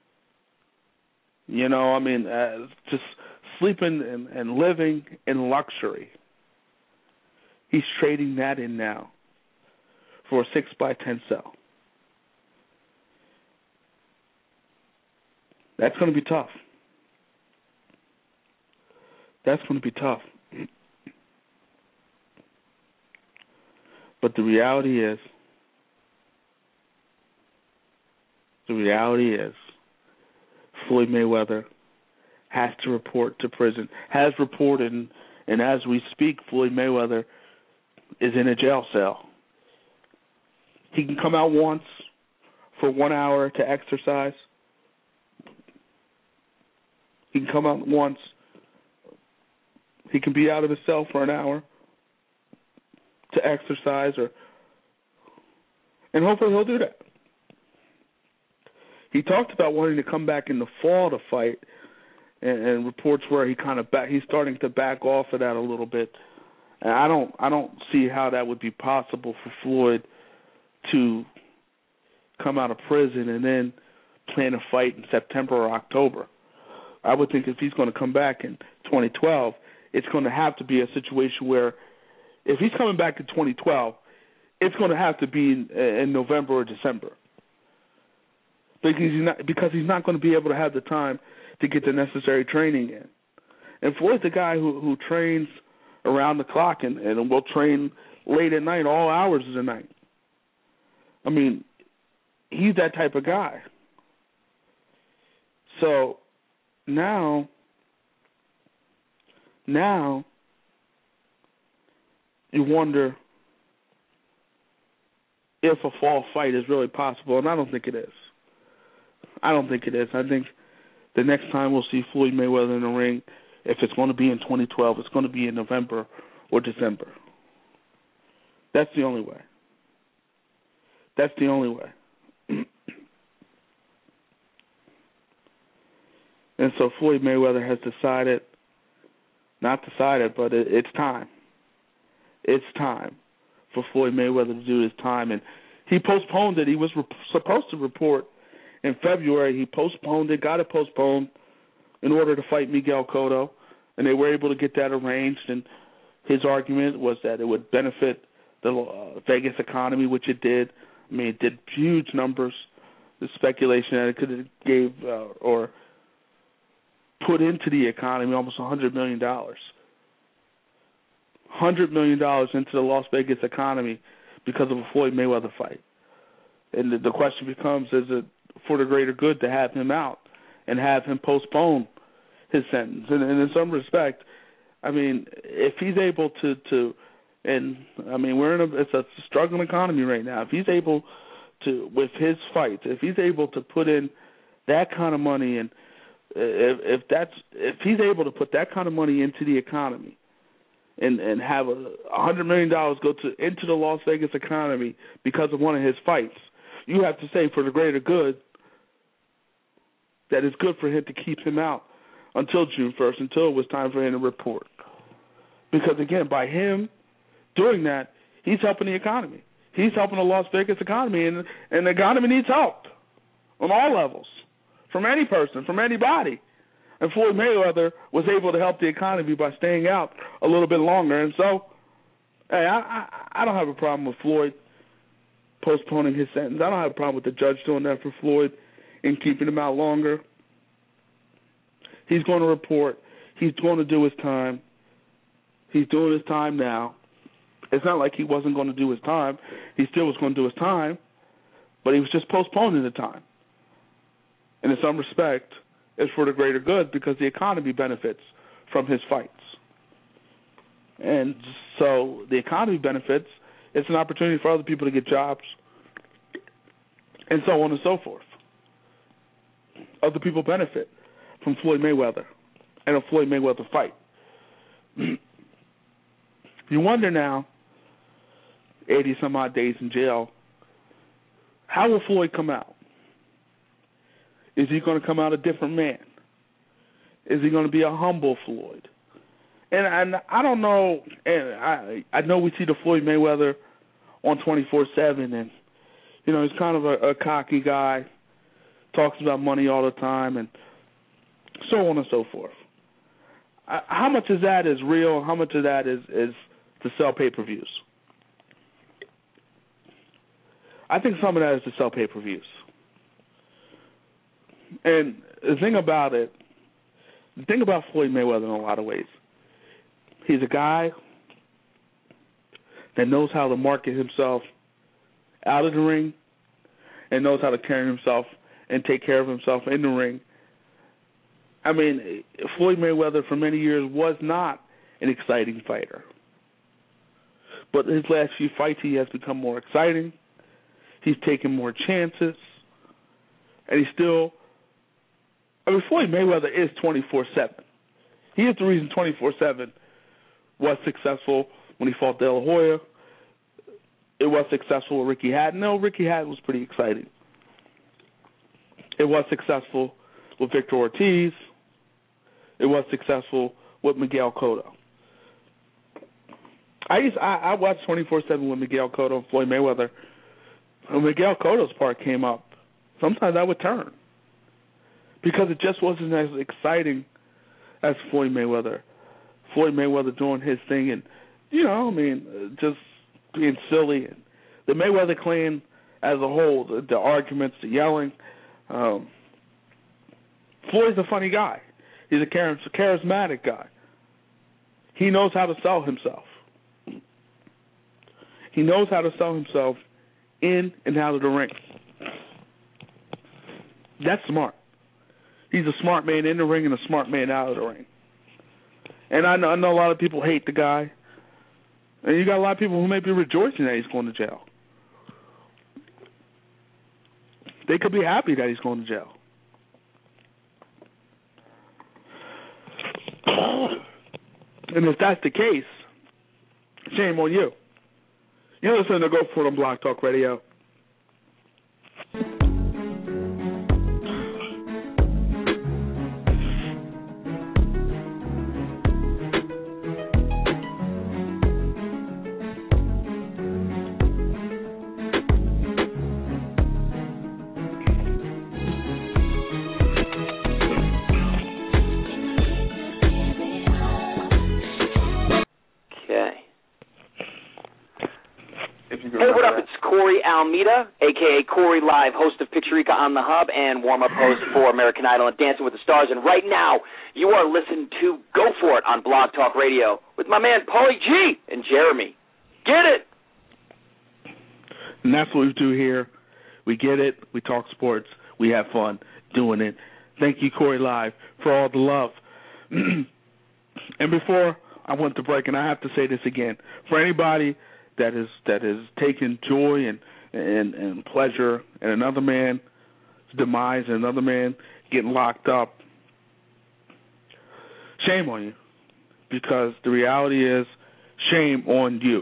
You know, I mean, just sleeping and living in luxury. He's trading that in now for a 6x10 cell. That's going to be tough. That's going to be tough. But the reality is, Floyd Mayweather has to report to prison, has reported, and as we speak, Floyd Mayweather is in a jail cell. He can come out once for 1 hour to exercise. He can come out once. He can be out of his cell for an hour to exercise, and hopefully he'll do that. He talked about wanting to come back in the fall to fight, and reports where he's starting to back off of that a little bit. And I don't see how that would be possible for Floyd to come out of prison and then plan a fight in September or October. I would think if he's going to come back in 2012, it's going to have to be a situation where if he's coming back in 2012, it's going to have to be in November or December. Because he's not going to be able to have the time to get the necessary training in. And Floyd's a guy who trains around the clock and will train late at night, all hours of the night. I mean, he's that type of guy. So now you wonder if a fall fight is really possible, and I don't think it is. I think the next time we'll see Floyd Mayweather in the ring, if it's going to be in 2012, it's going to be in November or December. That's the only way. And so Floyd Mayweather has but it's time. It's time for Floyd Mayweather to do his time. And he postponed it. He was supposed to report in February. He postponed it, got it postponed in order to fight Miguel Cotto, and they were able to get that arranged. And his argument was that it would benefit the Vegas economy, which it did. I mean, it did huge numbers. The speculation that it could have gave or put into the economy almost $100 million. $100 million into the Las Vegas economy because of a Floyd Mayweather fight. And the question becomes, is it for the greater good to have him out and have him postpone his sentence? And in some respect, I mean, if he's able to and I mean, it's a struggling economy right now. If he's able to, with his fights, if he's able to put in that kind of money, and if he's able to put that kind of money into the economy, and have $100 million go into the Las Vegas economy because of one of his fights, you have to say for the greater good that it's good for him to keep him out until June 1st, until it was time for him to report. Because, again, by him doing that, he's helping the economy. He's helping the Las Vegas economy, and the economy needs help on all levels, from any person, from anybody. And Floyd Mayweather was able to help the economy by staying out a little bit longer. And so, hey, I don't have a problem with Floyd postponing his sentence. I don't have a problem with the judge doing that for Floyd and keeping him out longer. He's going to report. He's going to do his time. He's doing his time now. It's not like he wasn't going to do his time. He still was going to do his time, but he was just postponing the time. And in some respect, it's for the greater good because the economy benefits from his fights. And so the economy benefits. It's an opportunity for other people to get jobs and so on and so forth. Other people benefit from Floyd Mayweather and a Floyd Mayweather fight. You wonder now, 80-some-odd days in jail, how will Floyd come out? Is he going to come out a different man? Is he going to be a humble Floyd? And I don't know, and I know we see the Floyd Mayweather on 24/7, and, you know, he's kind of a cocky guy, talks about money all the time, and so on and so forth. How much of that is real? How much of that is to sell pay-per-views? I think some of that is to sell pay-per-views. And the thing about Floyd Mayweather in a lot of ways, he's a guy that knows how to market himself out of the ring and knows how to carry himself and take care of himself in the ring. I mean, Floyd Mayweather for many years was not an exciting fighter. But his last few fights, he has become more exciting. He's taken more chances. And he's still... I mean, Floyd Mayweather is 24/7. He is the reason 24/7 was successful when he fought De La Hoya. It was successful with Ricky Hatton. No, Ricky Hatton was pretty exciting. It was successful with Victor Ortiz. It was successful with Miguel Cotto. I watched 24/7 with Miguel Cotto and Floyd Mayweather. When Miguel Cotto's part came up, sometimes I would turn because it just wasn't as exciting as Floyd Mayweather. Floyd Mayweather doing his thing and, you know, I mean, just being silly. And the Mayweather clan as a whole, the arguments, the yelling. Floyd's a funny guy. He's a charismatic guy. He knows how to sell himself. He knows how to sell himself in and out of the ring. That's smart. He's a smart man in the ring and a smart man out of the ring. And I know a lot of people hate the guy. And you got a lot of people who may be rejoicing that he's going to jail. They could be happy that he's going to jail. And if that's the case, shame on you. You're listening to Go For It on Blog Talk Radio. Almeida, a.k.a. Corey Live, host of Picturica on the Hub and warm-up host for American Idol and Dancing with the Stars. And right now, you are listening to Go For It on Blog Talk Radio with my man Paulie G and Jeremy. Get it! And that's what we do here. We get it. We talk sports. We have fun doing it. Thank you, Corey Live, for all the love. And before I went to break, and I have to say this again, for anybody that is taking joy and pleasure in another man's demise and another man getting locked up, shame on you. Because the reality is, shame on you.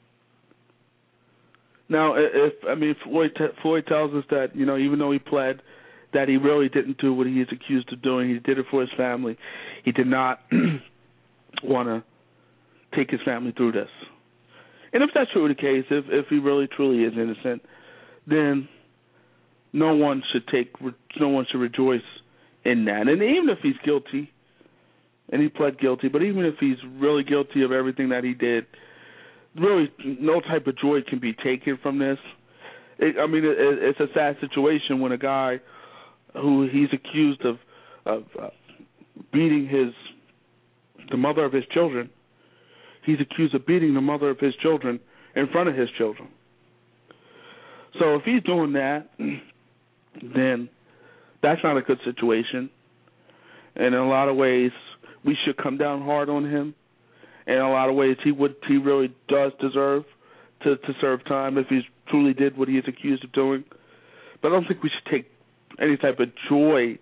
Now, Floyd tells us that, even though he pled, that he really didn't do what he is accused of doing. He did it for his family. He did not want to take his family through this. And if that's truly the case, if he really truly is innocent, then no one should rejoice in that. And even if he's guilty, and he pled guilty, but even if he's really guilty of everything that he did, really no type of joy can be taken from this. It's a sad situation when a guy who he's accused of beating the mother of his children, he's accused of beating the mother of his children in front of his children. So if he's doing that, then that's not a good situation. And in a lot of ways, we should come down hard on him. In a lot of ways, he really does deserve to serve time if he truly did what he is accused of doing. But I don't think we should take any type of joy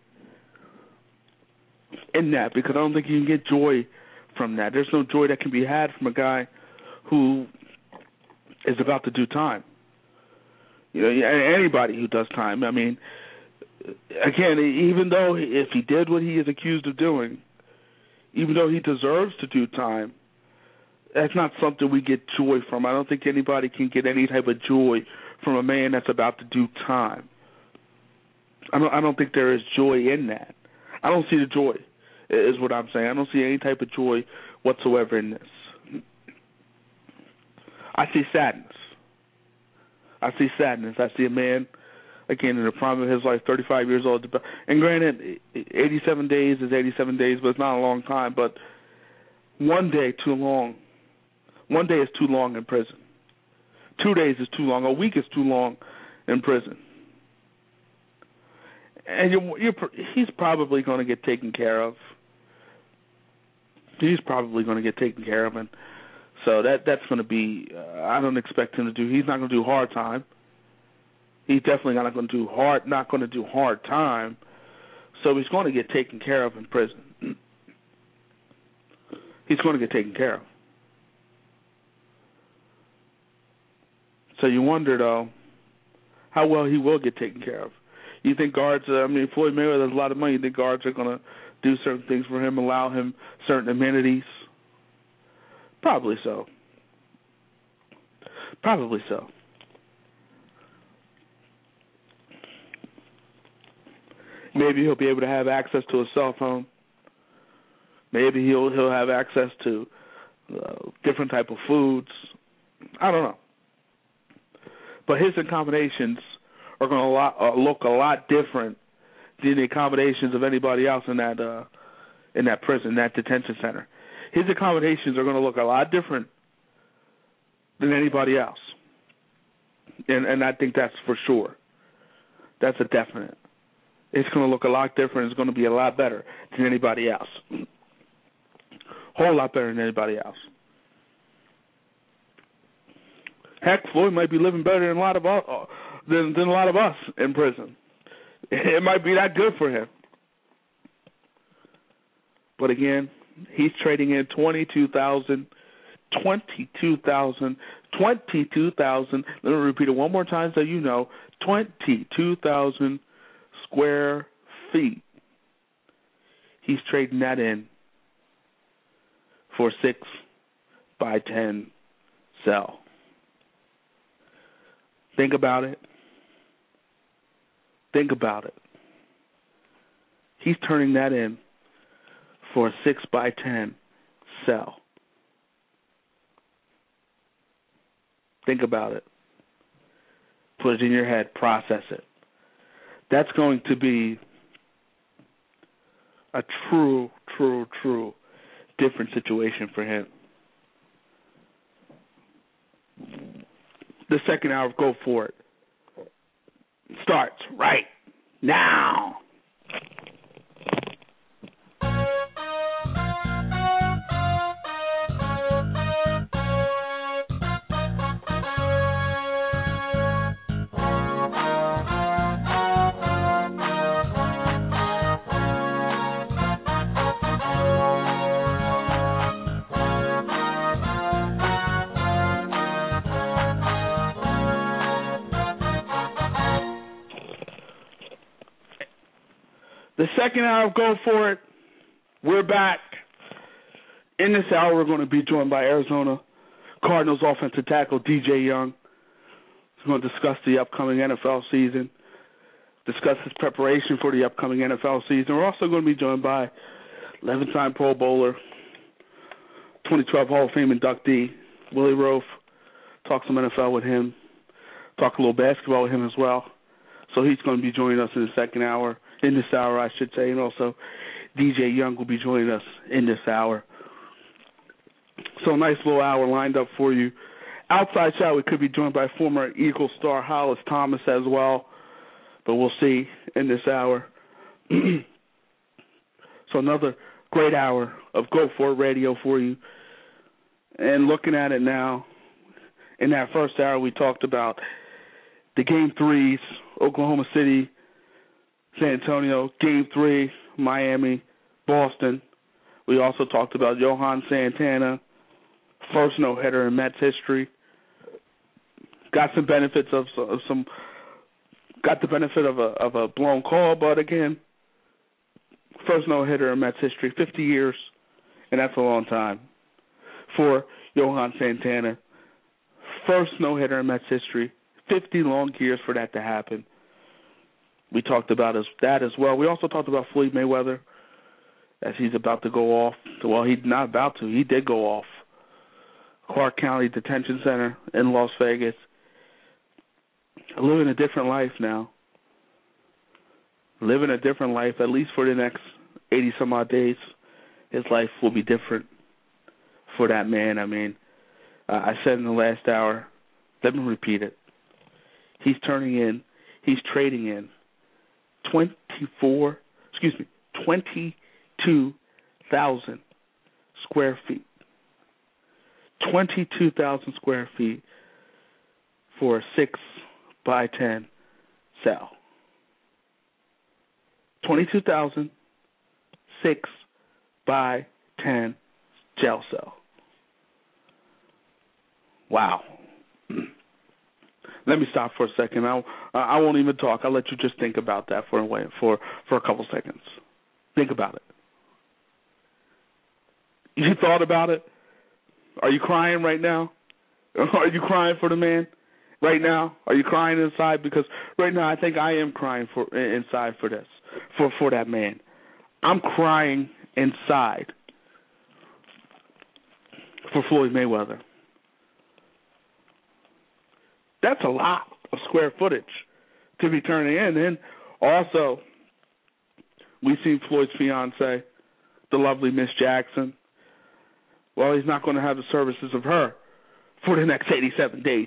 in that, because I don't think you can get joy from that. There's no joy that can be had from a guy who is about to do time. Anybody who does time. Again, even though if he did what he is accused of doing, even though he deserves to do time, that's not something we get joy from. I don't think anybody can get any type of joy from a man that's about to do time. I don't think there is joy in that. I don't see the joy, is what I'm saying. I don't see any type of joy whatsoever in this. I see sadness. I see a man, again, in the prime of his life, 35 years old. And granted, 87 days is 87 days, but it's not a long time. But one day too long. One day is too long in prison. 2 days is too long. A week is too long in prison. And he's probably going to get taken care of. And so that's going to be, I don't expect him to do, he's not going to do hard time. He's definitely not going to do hard time. So he's going to get taken care of in prison. He's going to get taken care of. So you wonder, though, how well he will get taken care of. You think guards, Floyd Mayweather has a lot of money. You think guards are going to do certain things for him, allow him certain amenities? Probably so. Maybe he'll be able to have access to a cell phone. Maybe he'll have access to different type of foods. I don't know. But his accommodations are going to look a lot different than the accommodations of anybody else in that prison, that detention center. His accommodations are going to look a lot different than anybody else. And I think that's for sure. That's a definite. It's going to look a lot different. It's going to be a lot better than anybody else. Whole lot better than anybody else. Heck, Floyd might be living better than a lot of us in prison. It might be that good for him. But again, he's trading in 22,000. Let me repeat it one more time so you know. 22,000 square feet. He's trading that in for 6 by 10 cell. Think about it. He's turning that in for a 6 by 10 cell. Think about it. Put it in your head. Process it. That's going to be a true different situation for him. The second hour of Go For It starts right now. The second hour of Go For It, we're back. In this hour, we're going to be joined by Arizona Cardinals offensive tackle DJ Young. He's going to discuss the upcoming NFL season, discuss his preparation for the upcoming NFL season. We're also going to be joined by 11-time Pro Bowler, 2012 Hall of Fame inductee, Willie Roaf. Talk some NFL with him, talk a little basketball with him as well. So he's going to be joining us in the second hour. In this hour, I should say, and also DJ Young will be joining us in this hour. So a nice little hour lined up for you. Outside shot, we could be joined by former Eagle star Hollis Thomas as well, but we'll see in this hour. So another great hour of Go For It radio for you. And looking at it now, in that first hour, we talked about the Game 3s, Oklahoma City, San Antonio, Game 3, Miami, Boston. We also talked about Johan Santana, first no-hitter in Mets history. Got some benefits of some. Got the benefit of a blown call, but again, first no-hitter in Mets history, 50 years, and that's a long time for Johan Santana. First no-hitter in Mets history, 50 long years for that to happen. We talked about that as well. We also talked about Floyd Mayweather as he's about to go off. Well, he's not about to. He did go off. Clark County Detention Center in Las Vegas. Living a different life now. Living a different life, at least for the next 80-some-odd days. His life will be different for that man. I mean, I said in the last hour, let me repeat it. He's trading in 22,000 square feet. 22,000 square feet for a 6x10 cell. 22,000 6x10 jail cell. Wow. Let me stop for a second. I won't even talk. I'll let you just think about that for a couple seconds. Think about it. You thought about it? Are you crying right now? Are you crying for the man right now? Are you crying inside? Because right now I think I am crying inside for this, for that man. I'm crying inside for Floyd Mayweather. That's a lot of square footage to be turning in. And also, we've seen Floyd's fiancée, the lovely Miss Jackson. Well, he's not going to have the services of her for the next 87 days.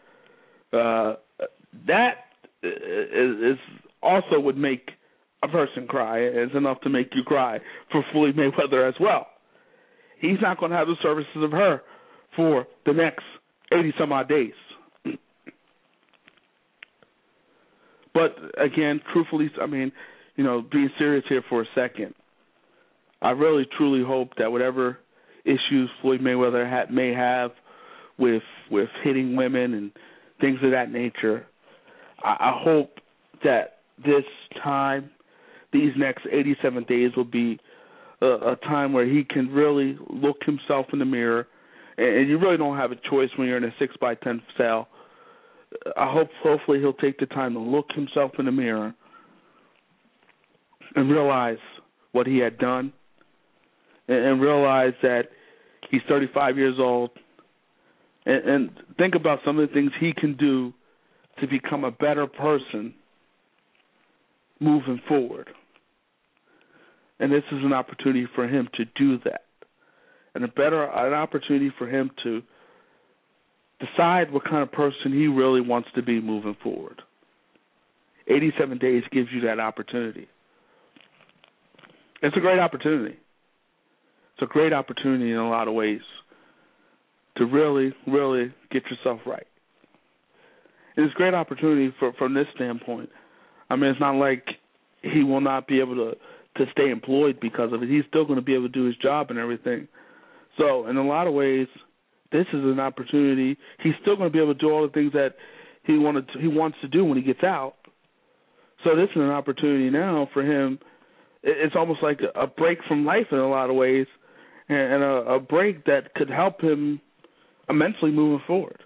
That is also would make a person cry. It's enough to make you cry for Floyd Mayweather as well. He's not going to have the services of her for the next 80-some-odd days. But, again, truthfully, I mean, being serious here for a second, I really, truly hope that whatever issues Floyd Mayweather may have with hitting women and things of that nature, I hope that this time, these next 87 days will be a time where he can really look himself in the mirror, and you really don't have a choice when you're in a 6x10 cell. I hope, hopefully, he'll take the time to look himself in the mirror and realize what he had done, and realize that he's 35 years old, and think about some of the things he can do to become a better person moving forward. And this is an opportunity for him to do that, and an opportunity for him to decide what kind of person he really wants to be moving forward. 87 days gives you that opportunity. It's a great opportunity. It's a great opportunity in a lot of ways to really, really get yourself right. And it's a great opportunity from this standpoint. I mean, it's not like he will not be able to stay employed because of it. He's still going to be able to do his job and everything. So in a lot of ways, this is an opportunity. He's still going to be able to do all the things that he wants to do when he gets out. So this is an opportunity now for him. It's almost like a break from life in a lot of ways, and a break that could help him immensely moving forward.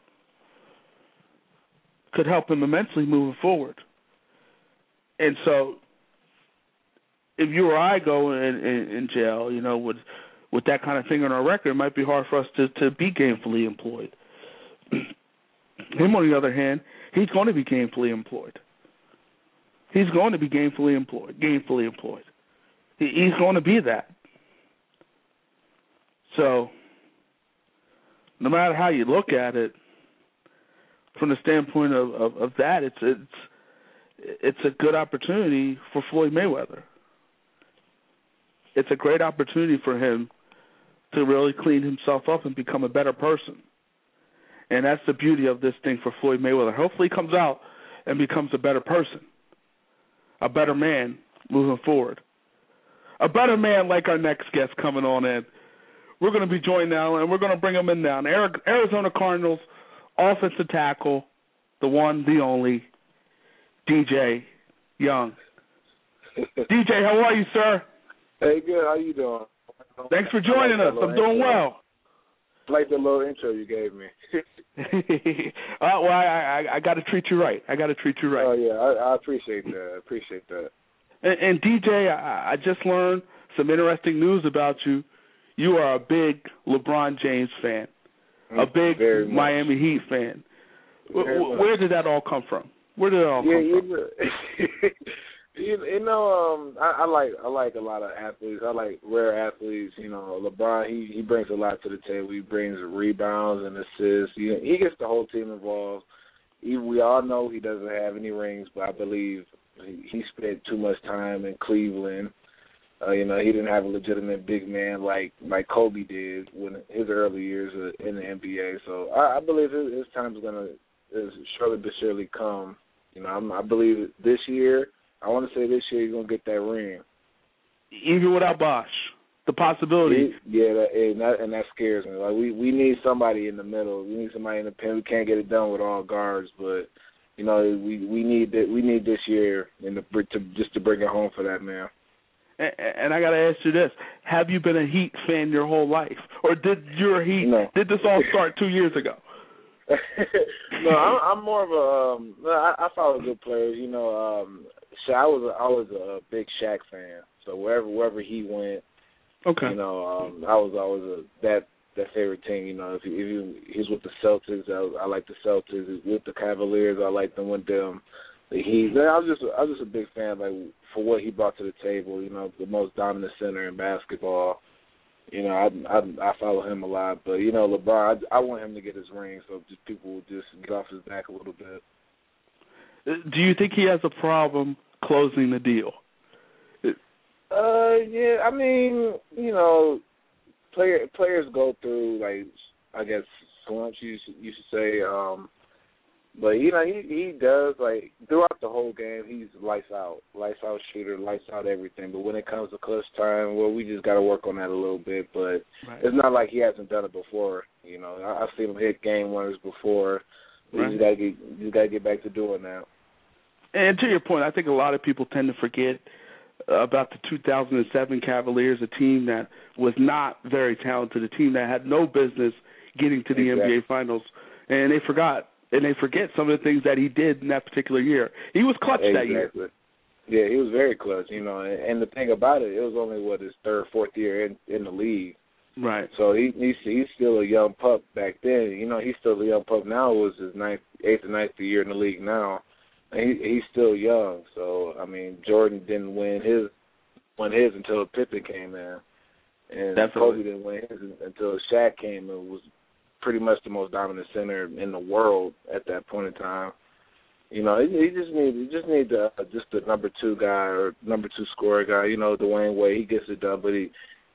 Could help him immensely moving forward. And so if you or I go in jail, you know, with that kind of thing on our record, it might be hard for us to be gainfully employed. Him, on the other hand, he's going to be gainfully employed. He's going to be gainfully employed. He's going to be that. So no matter how you look at it, from the standpoint of that, it's a good opportunity for Floyd Mayweather. It's a great opportunity for him to really clean himself up and become a better person. And that's the beauty of this thing for Floyd Mayweather. Hopefully he comes out and becomes a better person, a better man moving forward. A better man like our next guest coming on in. We're going to be joined now, and we're going to bring him in now. Arizona Cardinals offensive tackle, the one, the only, DJ Young. DJ, how are you, sir? Hey, good. How you doing? Thanks for joining us. I'm doing well. I like the little intro you gave me. Well, I got to treat you right. Oh, yeah. I appreciate that. And DJ, I just learned some interesting news about you. You are a big LeBron James fan, a big Miami Heat fan. Where did that all come from? I like a lot of athletes. I like rare athletes. You know, LeBron, he brings a lot to the table. He brings rebounds and assists. He gets the whole team involved. We all know he doesn't have any rings, but I believe he spent too much time in Cleveland. He didn't have a legitimate big man like Kobe did when his early years in the NBA. So I believe his time is surely come. You know, I believe this year. I want to say this year he's gonna get that ring. Even without Bosh, the possibility. That scares me. Like we need somebody in the middle. We need somebody in the pen. We can't get it done with all guards, but you know we need that. We need this year to bring it home for that man. And I got to ask you this: have you been a Heat fan your whole life, or did this all start 2 years ago? No, I'm more of a. I follow good players. You know, I was a big Shaq fan. So wherever he went, okay. You know, I was always that favorite team. You know, if he's with the Celtics, I like the Celtics. With the Cavaliers, I like them with them. The Heat. I was just a big fan, like for what he brought to the table. You know, the most dominant center in basketball. You know, I follow him a lot, but you know, LeBron, I want him to get his ring, so just people will just get off his back a little bit. Do you think he has a problem closing the deal? Yeah. I mean, you know, players go through, like, I guess slumps. You should say. But you know, he does, like, throughout the whole game, he's lights out shooter, lights out everything. But when it comes to clutch time, well, we just got to work on that a little bit. But right. It's not like he hasn't done it before. You know, I've seen him hit game winners before. Right. You got to get back to doing that. And to your point, I think a lot of people tend to forget about the 2007 Cavaliers, a team that was not very talented, a team that had no business getting to the NBA Finals, and they forgot. And they forget some of the things that he did in that particular year. He was clutch that year. Yeah, he was very clutch, you know. And the thing about it was only, his third, fourth year in the league. Right. So he's still a young pup back then. You know, he's still a young pup now. It was his eighth or ninth year in the league now. And he's still young. So, I mean, Jordan didn't win his until Pippen came in. And Definitely. Kobe didn't win his until Shaq came and was pretty much the most dominant center in the world at that point in time. You know, he just need the number 2 guy or number 2 scorer guy. You know, Dwayne Wade, he gets it done, but he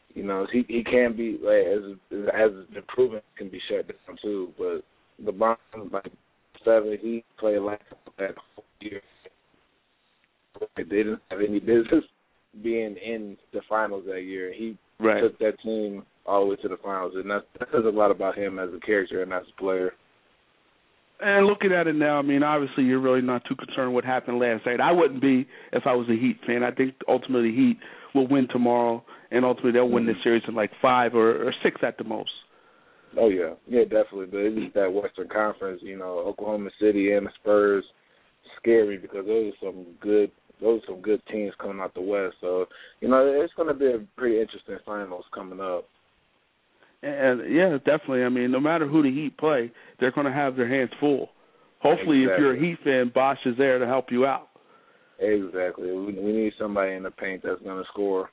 can be, like, as improvement can be shut down too. But LeBron, like 7, he played like that whole year. They didn't have any business being in the finals that year. He took that team all the way to the finals, and that says a lot about him as a character and as a player. And looking at it now, I mean, obviously you're really not too concerned what happened last night. I wouldn't be if I was a Heat fan. I think ultimately Heat will win tomorrow, and ultimately they'll win this series in like 5 or 6 at the most. Oh, yeah. Yeah, definitely. But it's just that Western Conference, you know, Oklahoma City and the Spurs scare me because those are some good teams coming out the West. So, you know, it's going to be a pretty interesting finals coming up. And, yeah, definitely. I mean, no matter who the Heat play, they're going to have their hands full. Hopefully, If you're a Heat fan, Bosh is there to help you out. Exactly. We need somebody in the paint that's going to score.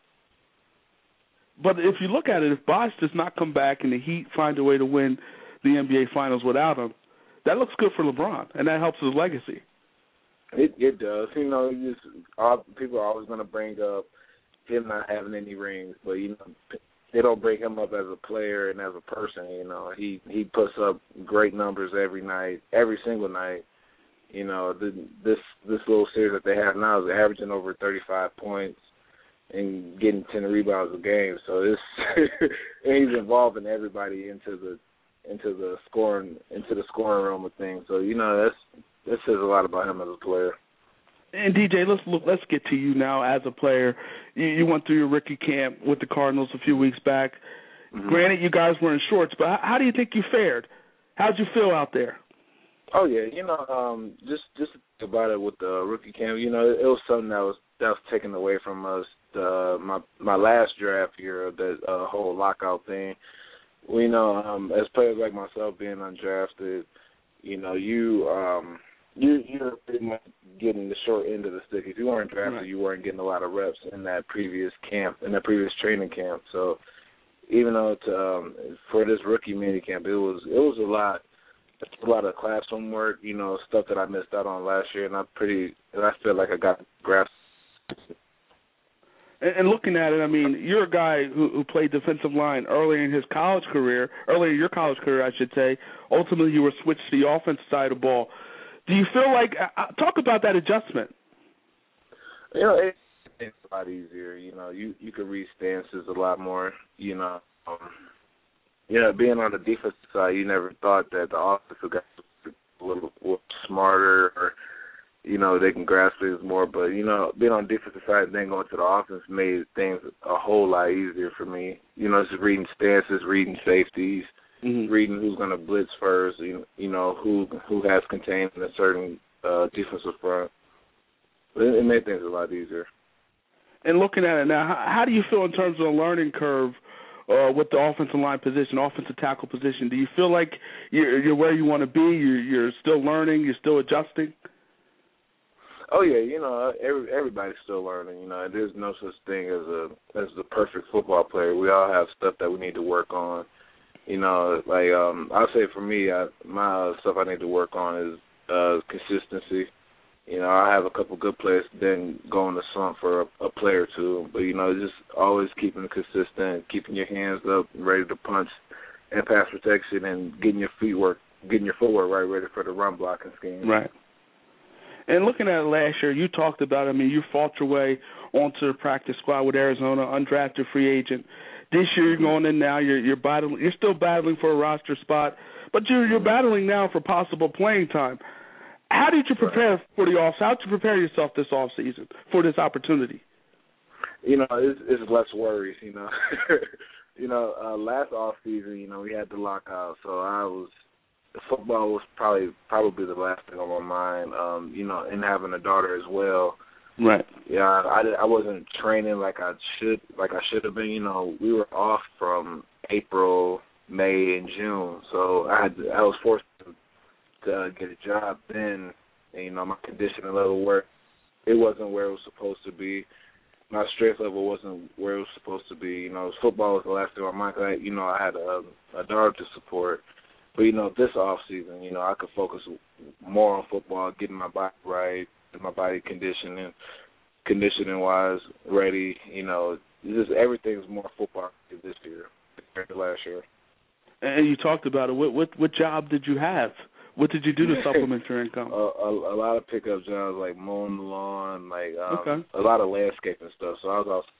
But if you look at it, if Bosh does not come back and the Heat find a way to win the NBA Finals without him, that looks good for LeBron, and that helps his legacy. It does. You know, people are always going to bring up him not having any rings, but, you know, they don't bring him up as a player and as a person. You know, he puts up great numbers every night, every single night. You know, this little series that they have now is averaging over 35 points and getting 10 rebounds a game. So and he's involving everybody into the scoring realm of things. So, you know, that says a lot about him as a player. And DJ, let's get to you now as a player. You went through your rookie camp with the Cardinals a few weeks back. Mm-hmm. Granted, you guys were in shorts, but how do you think you fared? How'd you feel out there? Oh yeah, you know, just about it with the rookie camp. You know, it was something that was taken away from us. My last draft year, that whole lockout thing. We know, as players like myself being undrafted, you know, you're pretty much getting the short end of the stick. If you weren't drafted, you weren't getting a lot of reps in that previous camp, in that previous training camp. So even though for this rookie mini camp, it was a lot of classroom work, you know, stuff that I missed out on last year, and I feel like I got grasped. And looking at it, I mean, you're a guy who played defensive line early in your college career, I should say. Ultimately, you were switched to the offensive side of the ball. Do you feel like talk about that adjustment? You know, it's a lot easier. You know, you can read stances a lot more. You know, being on the defensive side, you never thought that the offensive guys were a little smarter, or you know, they can grasp things more. But you know, being on the defensive side and then going to the offense made things a whole lot easier for me. You know, just reading stances, reading safeties. Mm-hmm. Reading who's going to blitz first, you know, who has contained in a certain defensive front. It made things a lot easier. And looking at it now, how do you feel in terms of the learning curve with the offensive line position, offensive tackle position? Do you feel like you're where you want to be? You're still learning? You're still adjusting? Oh yeah, you know, everybody's still learning. You know, there's no such thing as the perfect football player. We all have stuff that we need to work on. You know, like I'll say for me, my stuff I need to work on is consistency. You know, I have a couple good players, then go in the slump for a player or two. But, you know, just always keeping it consistent, keeping your hands up, ready to punch and pass protection, and getting your footwork right, ready for the run blocking scheme. Right. And looking at it last year, you talked about, I mean, you fought your way onto the practice squad with Arizona, undrafted free agent. This year you're going in now, you're still battling for a roster spot, but you're battling now for possible playing time. How did you prepare for the off? How did you prepare yourself this off season for this opportunity? You know, it's less worries. You know, last off season, you know, we had the lockout, so football was probably the last thing on my mind. You know, and having a daughter as well. Right. Yeah, I wasn't training like I should have been. You know, we were off from April, May, and June, so I was forced to get a job then. And, you know, my conditioning level it wasn't where it was supposed to be. My strength level wasn't where it was supposed to be. You know, football was the last thing on my mind. You know, I had a daughter to support, But, this off season, I could focus more on football, getting my body right, my body conditioning wise ready. Just everything's more football this year compared to last year. And you talked about it. What job did you have? What did you do to supplement your income? A lot of pickup jobs, like mowing the lawn, a lot of landscaping stuff. So I was out.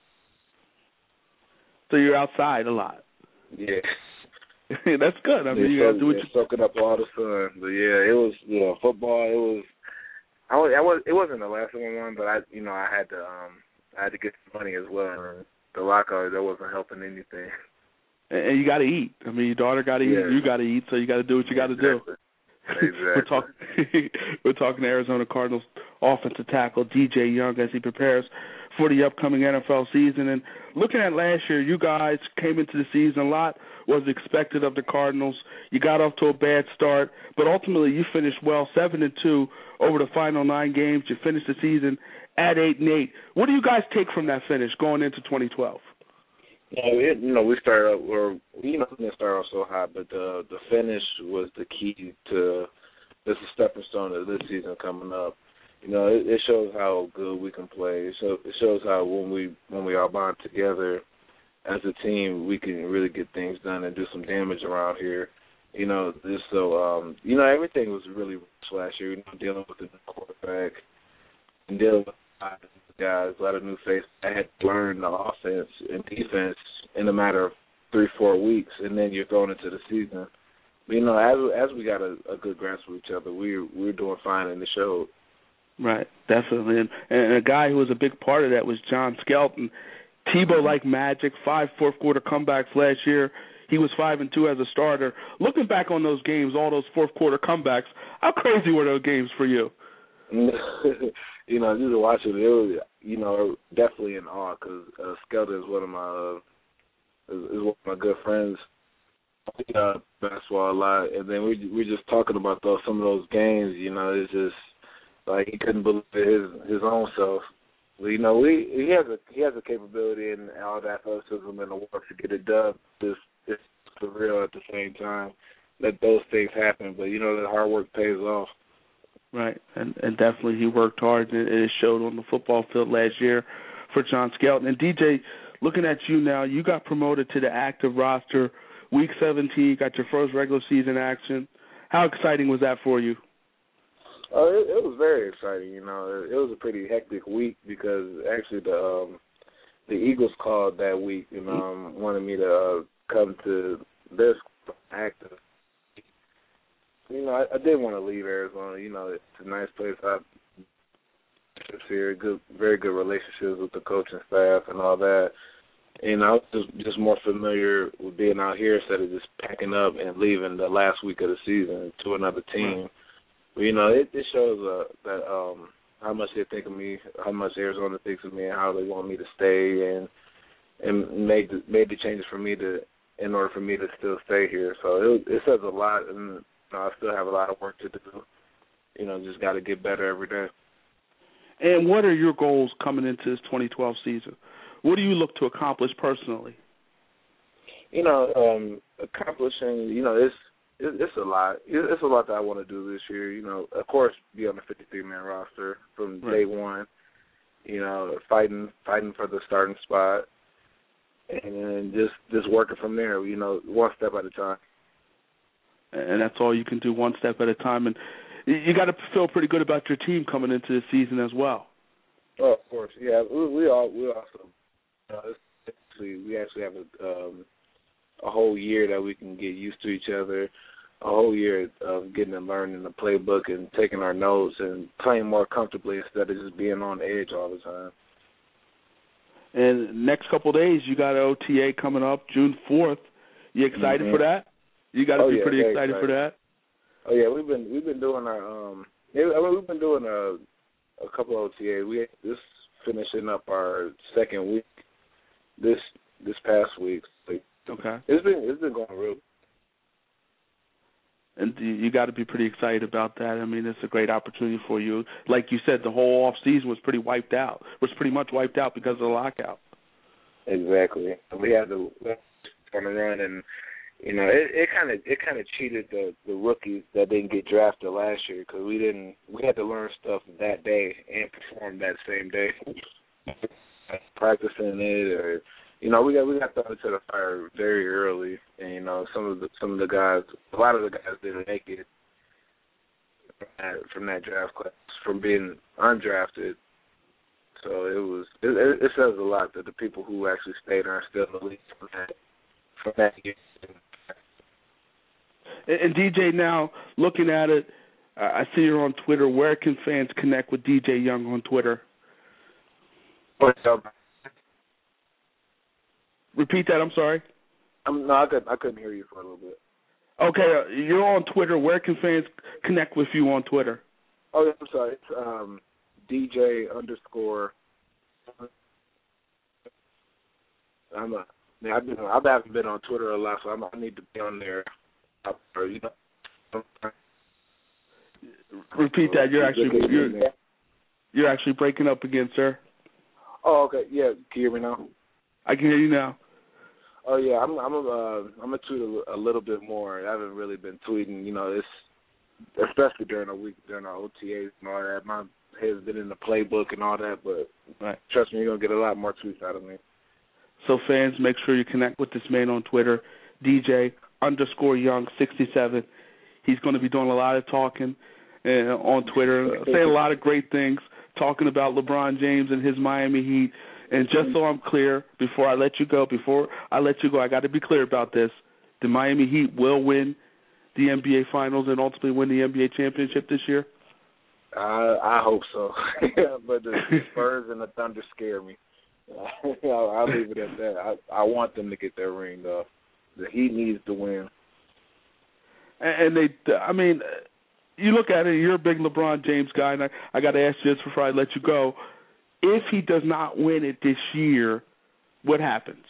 So you're outside a lot. Yeah. That's good. I mean, you got to do what you're soaking up all the sun. But yeah, it was football. It was. It wasn't the last one, but I had to get some money as well. And the lockout, that wasn't helping anything. And you got to eat. I mean, your daughter got to eat. You got to eat. So you got to do what you got to do. Exactly. We're talking to Arizona Cardinals offensive tackle DJ Young as he prepares for the upcoming NFL season. And looking at last year, you guys came into the season, a lot was expected of the Cardinals. You got off to a bad start, but ultimately you finished well, 7-2 over the final 9 games. You finished the season at 8-8. What do you guys take from that finish going into 2012? We started up, we didn't start off so hot, but the finish was the key to this stepping stone of this season coming up. It shows how good we can play. It shows how when we all bond together as a team, we can really get things done and do some damage around here. Everything was really rich last year. Dealing with the new quarterback and dealing with guys, a lot of new faces. I had to learn the offense and defense in a matter of 3-4 weeks, and then you're thrown into the season. But, as we got a good grasp of each other, we're doing fine in the show. Right, definitely. And a guy who was a big part of that was John Skelton. Tebow like magic, 5 fourth-quarter comebacks last year. He was 5-2 as a starter. Looking back on those games, all those fourth-quarter comebacks, how crazy were those games for you? Just watching it was, definitely in awe because Skelton is one of my good friends. Basketball a lot, and then we're just talking about some of those games. It's just like he couldn't believe his own self. But, he has a capability and all that athleticism and the work to get it done. It's for real at the same time. Let those things happen, but the hard work pays off. Right, and definitely he worked hard, and it showed on the football field last year for John Skelton. And DJ, looking at you now, you got promoted to the active roster, Week 17, got your first regular season action. How exciting was that for you? It was very exciting. It was a pretty hectic week because actually the Eagles called that week and wanted me to come to this active. I didn't want to leave Arizona. It's a nice place. It's here, very good relationships with the coaching staff and all that. I was just more familiar with being out here instead of just packing up and leaving the last week of the season to another team. But, it shows that how much they think of me, how much Arizona thinks of me, and how they want me to stay, and made the changes for me in order for me to still stay here. So it says a lot, and I still have a lot of work to do. Just got to get better every day. And what are your goals coming into this 2012 season? What do you look to accomplish personally? Accomplishing, it's a lot. It's a lot that I want to do this year. Of course, be on the 53-man roster from day one. Fighting for the starting spot, and just working from there. One step at a time. And that's all you can do, one step at a time. And you got to feel pretty good about your team coming into the season as well. Oh, of course, yeah. We also we actually have a whole year that we can get used to each other, a whole year of getting and learning the playbook and taking our notes and playing more comfortably instead of just being on edge all the time. And next couple of days, you got an OTA coming up, June 4th. You excited for that? You got to be pretty excited for that. Oh yeah, we've been doing our we've been doing a couple of OTA. We just finishing up our second week this past week. Okay. It's been going real. And you got to be pretty excited about that. I mean, it's a great opportunity for you. Like you said, the whole off season was pretty much wiped out because of the lockout. Exactly. We had to run, and you know, it kind of cheated the rookies that didn't get drafted last year because we had to learn stuff that day and perform that same day, practicing it, or you know, we got thrown into the fire very early, and you know, some of the guys, a lot of the guys didn't make it from that draft class, from being undrafted. So it says a lot that the people who actually stayed are still in the league from that year. And DJ, now looking at it, I see you're on Twitter. Where can fans connect with DJ Young on Twitter? Repeat that. I'm sorry. I couldn't hear you for a little bit. Okay, you're on Twitter. Where can fans connect with you on Twitter? Oh, I'm sorry. It's DJ _ I haven't been on Twitter a lot, so I need to be on there. You know. Repeat that. You're actually breaking up again, sir. Oh, okay. Yeah, can you hear me now? I can hear you now. Oh yeah, I'm a tweet a little bit more. I haven't really been tweeting. You know, it's especially during the week, during our OTAs and all that. My head's been in the playbook and all that, but right. Trust me, you're gonna get a lot more tweets out of me. So fans, make sure you connect with this man on Twitter, DJ _ Young67. He's going to be doing a lot of talking on Twitter, saying a lot of great things, talking about LeBron James and his Miami Heat. And just so I'm clear, before I let you go, I got to be clear about this. The Miami Heat will win the NBA Finals and ultimately win the NBA championship this year? I hope so. But the Spurs and the Thunder scare me. I'll leave it at that. I want them to get their ring, though. The Heat needs to win. And you look at it, you're a big LeBron James guy, and I got to ask you this before I let you go. If he does not win it this year, what happens?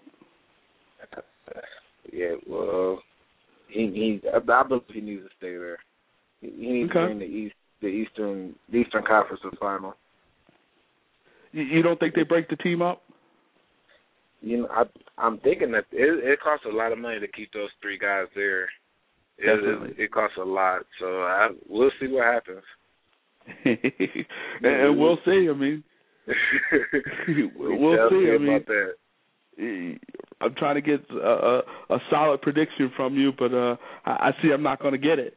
Yeah, well, I believe he needs to stay there. He needs to win the Eastern Conference final. You don't think they break the team up? You know, I'm thinking that it costs a lot of money to keep those three guys there. It costs a lot, so we'll see what happens. And we'll see. I mean, we'll see. I mean, about that. I'm trying to get a solid prediction from you, but I see I'm not going to get it.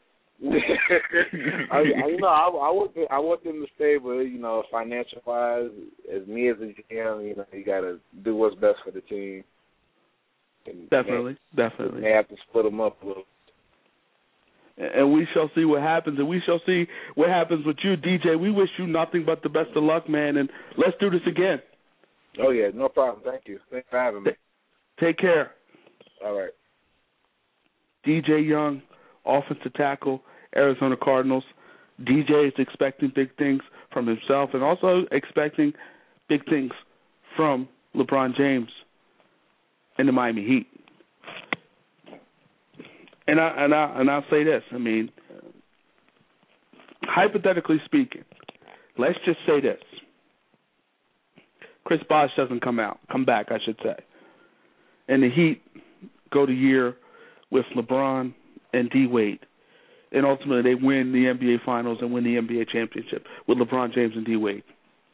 I want them to stay, but you know, financial wise, as me as a GM, you know, you got to do what's best for the team. And definitely. They have to split them up a little. And we shall see what happens, and we shall see what happens with you, DJ. We wish you nothing but the best of luck, man, and let's do this again. Oh yeah, no problem. Thank you. Thanks for having me. Take care. All right. DJ Young, offensive tackle, Arizona Cardinals. DJ is expecting big things from himself and also expecting big things from LeBron James and the Miami Heat. And I'll say this. I mean, hypothetically speaking, let's just say this. Chris Bosh doesn't come back, I should say. And the Heat go the year with LeBron and D. Wade. And ultimately they win the NBA Finals and win the NBA championship with LeBron James and D. Wade.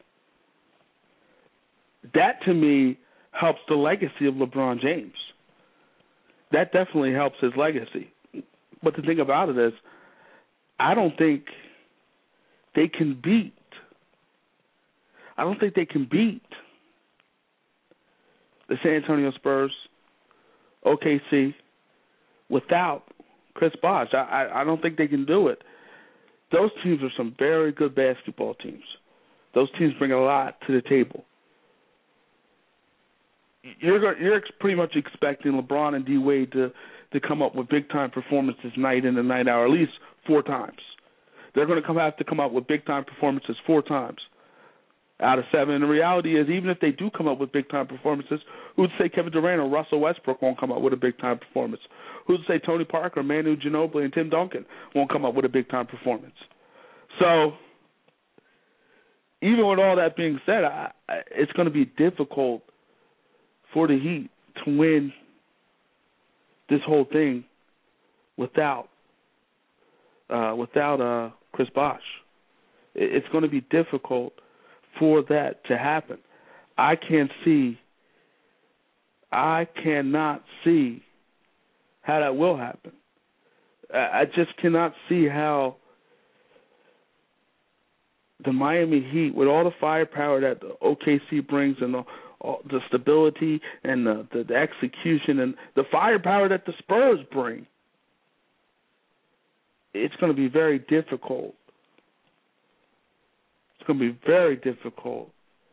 That, to me, helps the legacy of LeBron James. That definitely helps his legacy. But the thing about it is, I don't think they can beat the San Antonio Spurs, OKC, without Chris Bosh. I don't think they can do it. Those teams are some very good basketball teams. Those teams bring a lot to the table. You're pretty much expecting LeBron and D. Wade to come up with big-time performances night in and night out, at least 4 times. They're going to have to come up with big-time performances 4 times out of 7. And the reality is, even if they do come up with big-time performances, who'd say Kevin Durant or Russell Westbrook won't come up with a big-time performance? Who'd say Tony Parker, Manu Ginobili, and Tim Duncan won't come up with a big-time performance? So, even with all that being said, it's going to be difficult for the Heat to win this whole thing without Chris Bosh. It's going to be difficult for that to happen. I cannot see how that will happen. I just cannot see how the Miami Heat, with all the firepower that the OKC brings and the stability and the execution and the firepower that the Spurs bring, it's going to be very difficult. It's going to be very difficult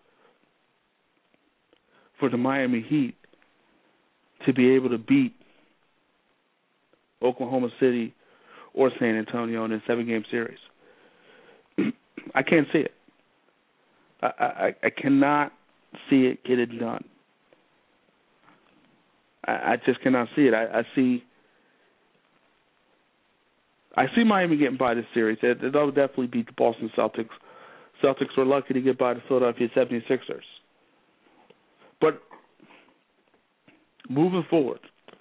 for the Miami Heat to be able to beat Oklahoma City or San Antonio in a 7-game series. I can't see it. I cannot see it get it done. I just cannot see it. I see Miami getting by this series. They'll definitely beat the Boston Celtics. Celtics were lucky to get by the Philadelphia 76ers. But moving forward,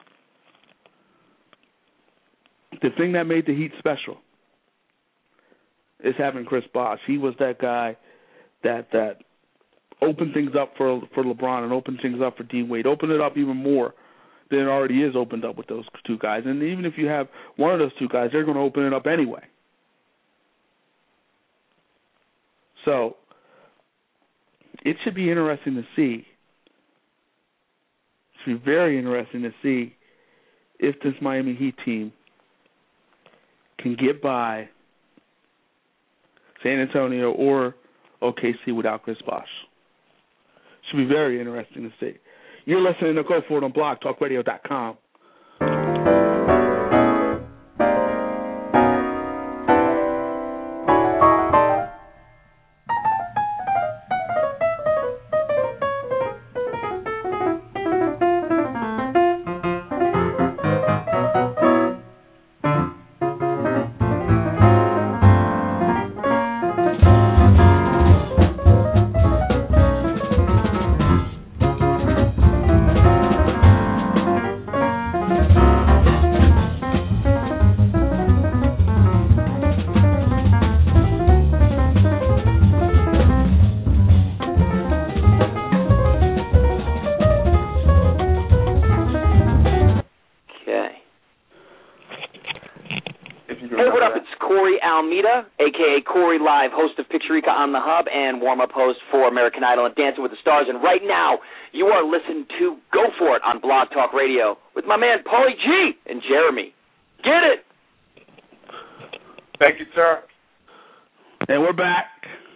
the thing that made the Heat special is having Chris Bosh. He was that guy that opened things up for LeBron and opened things up for Dean Wade, opened it up even more than it already is opened up with those two guys. And even if you have one of those two guys, they're going to open it up anyway. So it should be interesting to see. It should be very interesting to see if this Miami Heat team can get by San Antonio or OKC without Chris Bosh. Should be very interesting to see. You're listening to Go For It on BlogTalkRadio.com. A.k.a. Corey Live, host of Picturica on the Hub and warm-up host for American Idol and Dancing with the Stars. And right now, you are listening to Go For It on Blog Talk Radio with my man Paulie G and Jeremy. Get it! Thank you, sir. And we're back.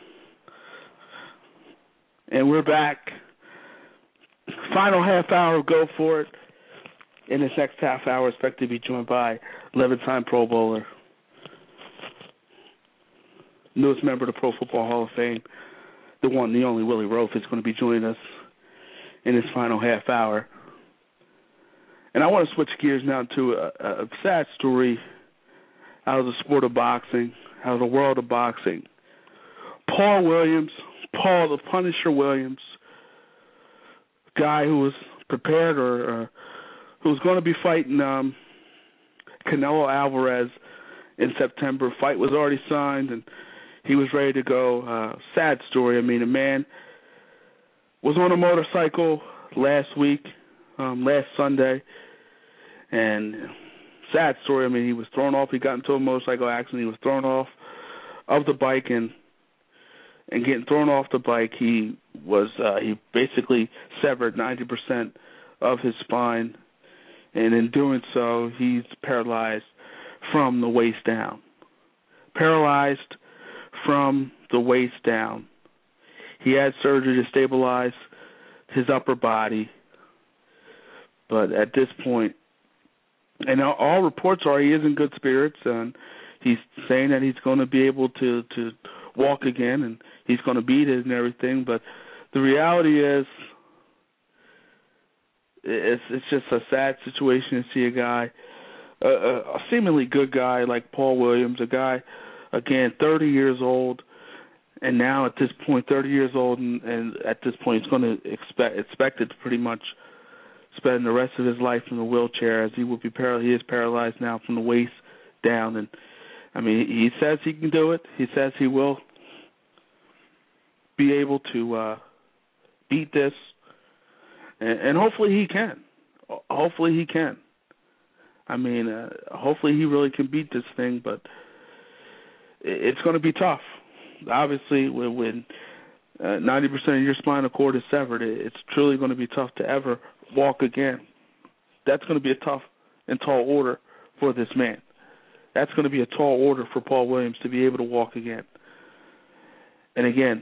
Final half hour of Go For It. In this next half hour, expected to be joined by 11-time Pro Bowler, newest member of the Pro Football Hall of Fame, the one, the only Willie Roaf is going to be joining us in this final half hour. And I want to switch gears now to a sad story out of the sport of boxing, out of the world of boxing. Paul the Punisher Williams, guy who was prepared or who was going to be fighting Canelo Alvarez in September. Fight was already signed, and he was ready to go. Sad story. I mean, a man was on a motorcycle last Sunday, and sad story. I mean, he was thrown off. He got into a motorcycle accident. He was thrown off of the bike, and getting thrown off the bike, he basically severed 90% of his spine, and in doing so, he's paralyzed from the waist down. Paralyzed from the waist down. He had surgery to stabilize his upper body, but at this point, and all reports are he is in good spirits, and he's saying that he's going to be able to walk again, and he's going to beat it and everything, but the reality is, it's just a sad situation to see a guy, a seemingly good guy like Paul Williams, a guy, again, 30 years old, and now at this point, 30 years old, and at this point, he's going to expected to pretty much spend the rest of his life in a wheelchair, as he will be he is paralyzed now from the waist down. And I mean, he says he can do it. He says he will be able to beat this, and hopefully he can. Hopefully he can. I mean, hopefully he really can beat this thing, but it's going to be tough. Obviously, when 90% of your spinal cord is severed, it's truly going to be tough to ever walk again. That's going to be a tough and tall order for this man. That's going to be a tall order for Paul Williams to be able to walk again. And again,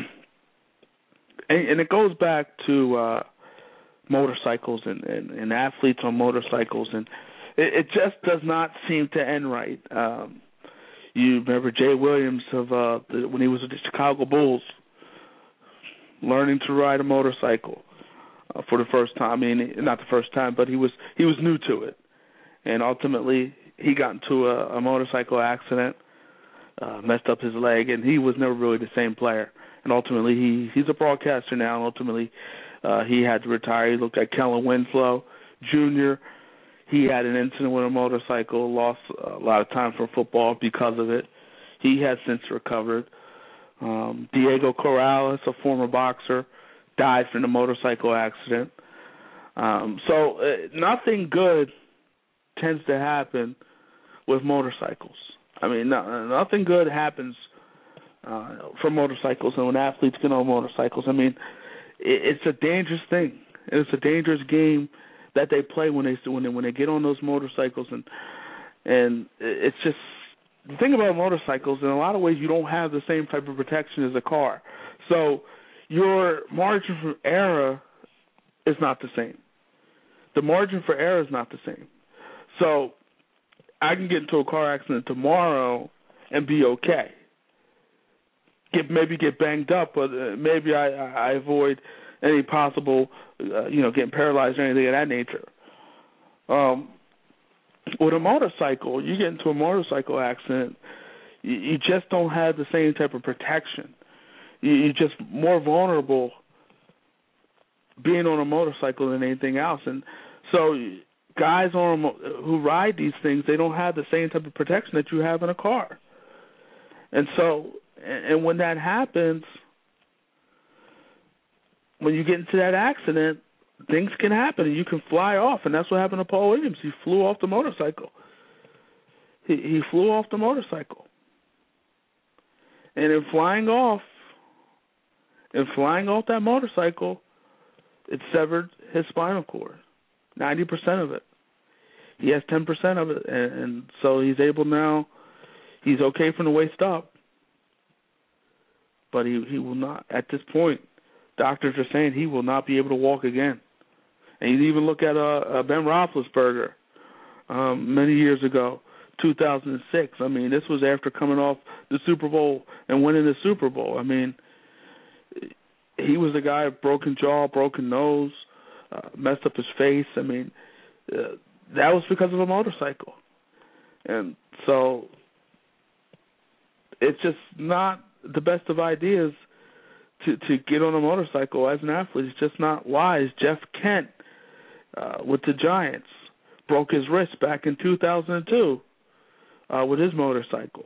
and it goes back to motorcycles and athletes on motorcycles, and it just does not seem to end right. You remember Jay Williams when he was with the Chicago Bulls, learning to ride a motorcycle for the first time. I mean, not the first time, but he was new to it, and ultimately he got into a motorcycle accident, messed up his leg, and he was never really the same player. And ultimately, he's a broadcaster now, and ultimately he had to retire. You look at Kellen Winslow Jr., he had an incident with a motorcycle, lost a lot of time from football because of it. He has since recovered. Diego Corrales, a former boxer, died from a motorcycle accident. So nothing good tends to happen with motorcycles. I mean, nothing good happens from motorcycles, and when athletes get on motorcycles, I mean, it's a dangerous thing. It's a dangerous game that they play when they get on those motorcycles, and it's just the thing about motorcycles. In a lot of ways, you don't have the same type of protection as a car, so your margin for error is not the same. The margin for error is not the same. So I can get into a car accident tomorrow and be okay. Maybe get banged up, but maybe I avoid any possible, getting paralyzed or anything of that nature. With a motorcycle, you get into a motorcycle accident, you just don't have the same type of protection. You're just more vulnerable being on a motorcycle than anything else. And so guys who ride these things, they don't have the same type of protection that you have in a car. And so, and when that happens, when you get into that accident, things can happen and you can fly off, and that's what happened to Paul Williams. He flew off the motorcycle. He flew off the motorcycle. And in flying off that motorcycle, it severed his spinal cord, 90% of it. He has 10% of it, and so he's okay from the waist up. But he will not, at this point, doctors are saying he will not be able to walk again. And you even look at Ben Roethlisberger many years ago, 2006. I mean, this was after coming off the Super Bowl and winning the Super Bowl. I mean, he was a guy with broken jaw, broken nose, messed up his face. I mean, that was because of a motorcycle. And so it's just not the best of ideas to get on a motorcycle as an athlete. It's just not wise. Jeff Kent with the Giants broke his wrist back in 2002 with his motorcycle.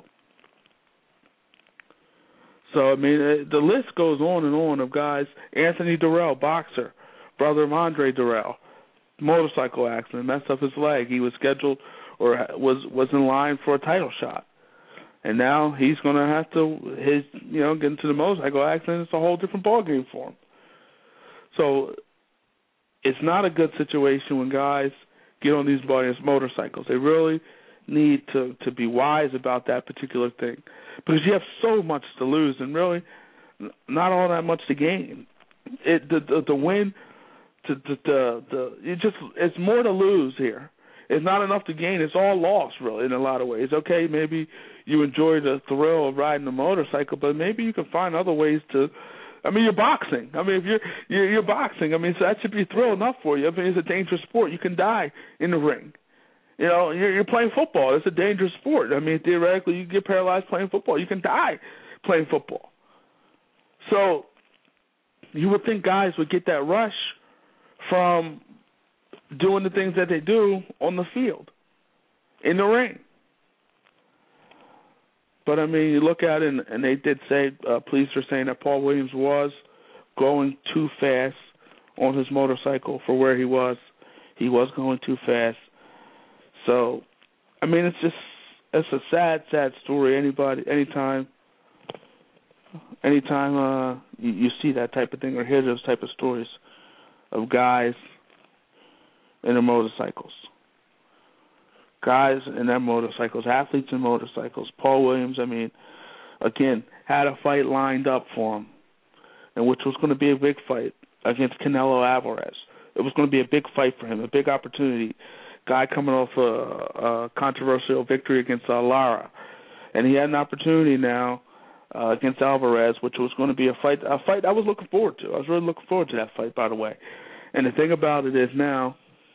So, I mean, the list goes on and on of guys. Anthony Durrell, boxer, brother of Andre Durrell, motorcycle accident, messed up his leg. He was scheduled or was in line for a title shot. And now he's going to have to, get into the motorcycle accident. It's a whole different ballgame for him. So it's not a good situation when guys get on these motorcycles. They really need to be wise about that particular thing, because you have so much to lose and really not all that much to gain. The win, it's more to lose here. It's not enough to gain. It's all loss, really, in a lot of ways. Okay, maybe you enjoy the thrill of riding a motorcycle, but maybe you can find other ways to. I mean, you're boxing. I mean, if you're boxing, I mean, so that should be thrill enough for you. I mean, it's a dangerous sport. You can die in the ring. You're playing football. It's a dangerous sport. I mean, theoretically, you get paralyzed playing football. You can die playing football. So you would think guys would get that rush from doing the things that they do on the field, in the ring. But, I mean, you look at it, and they did say, police are saying that Paul Williams was going too fast on his motorcycle for where he was. He was going too fast. So, I mean, it's a sad, sad story. Anytime you see that type of thing or hear those type of stories of guys in their motorcycles. Guys in their motorcycles, athletes in motorcycles. Paul Williams, I mean, again, had a fight lined up for him, and which was going to be a big fight against Canelo Alvarez. It was going to be a big fight for him, a big opportunity. Guy coming off a controversial victory against Lara. And he had an opportunity now against Alvarez, which was going to be a fight I was looking forward to. I was really looking forward to that fight, by the way. And the thing about it is now,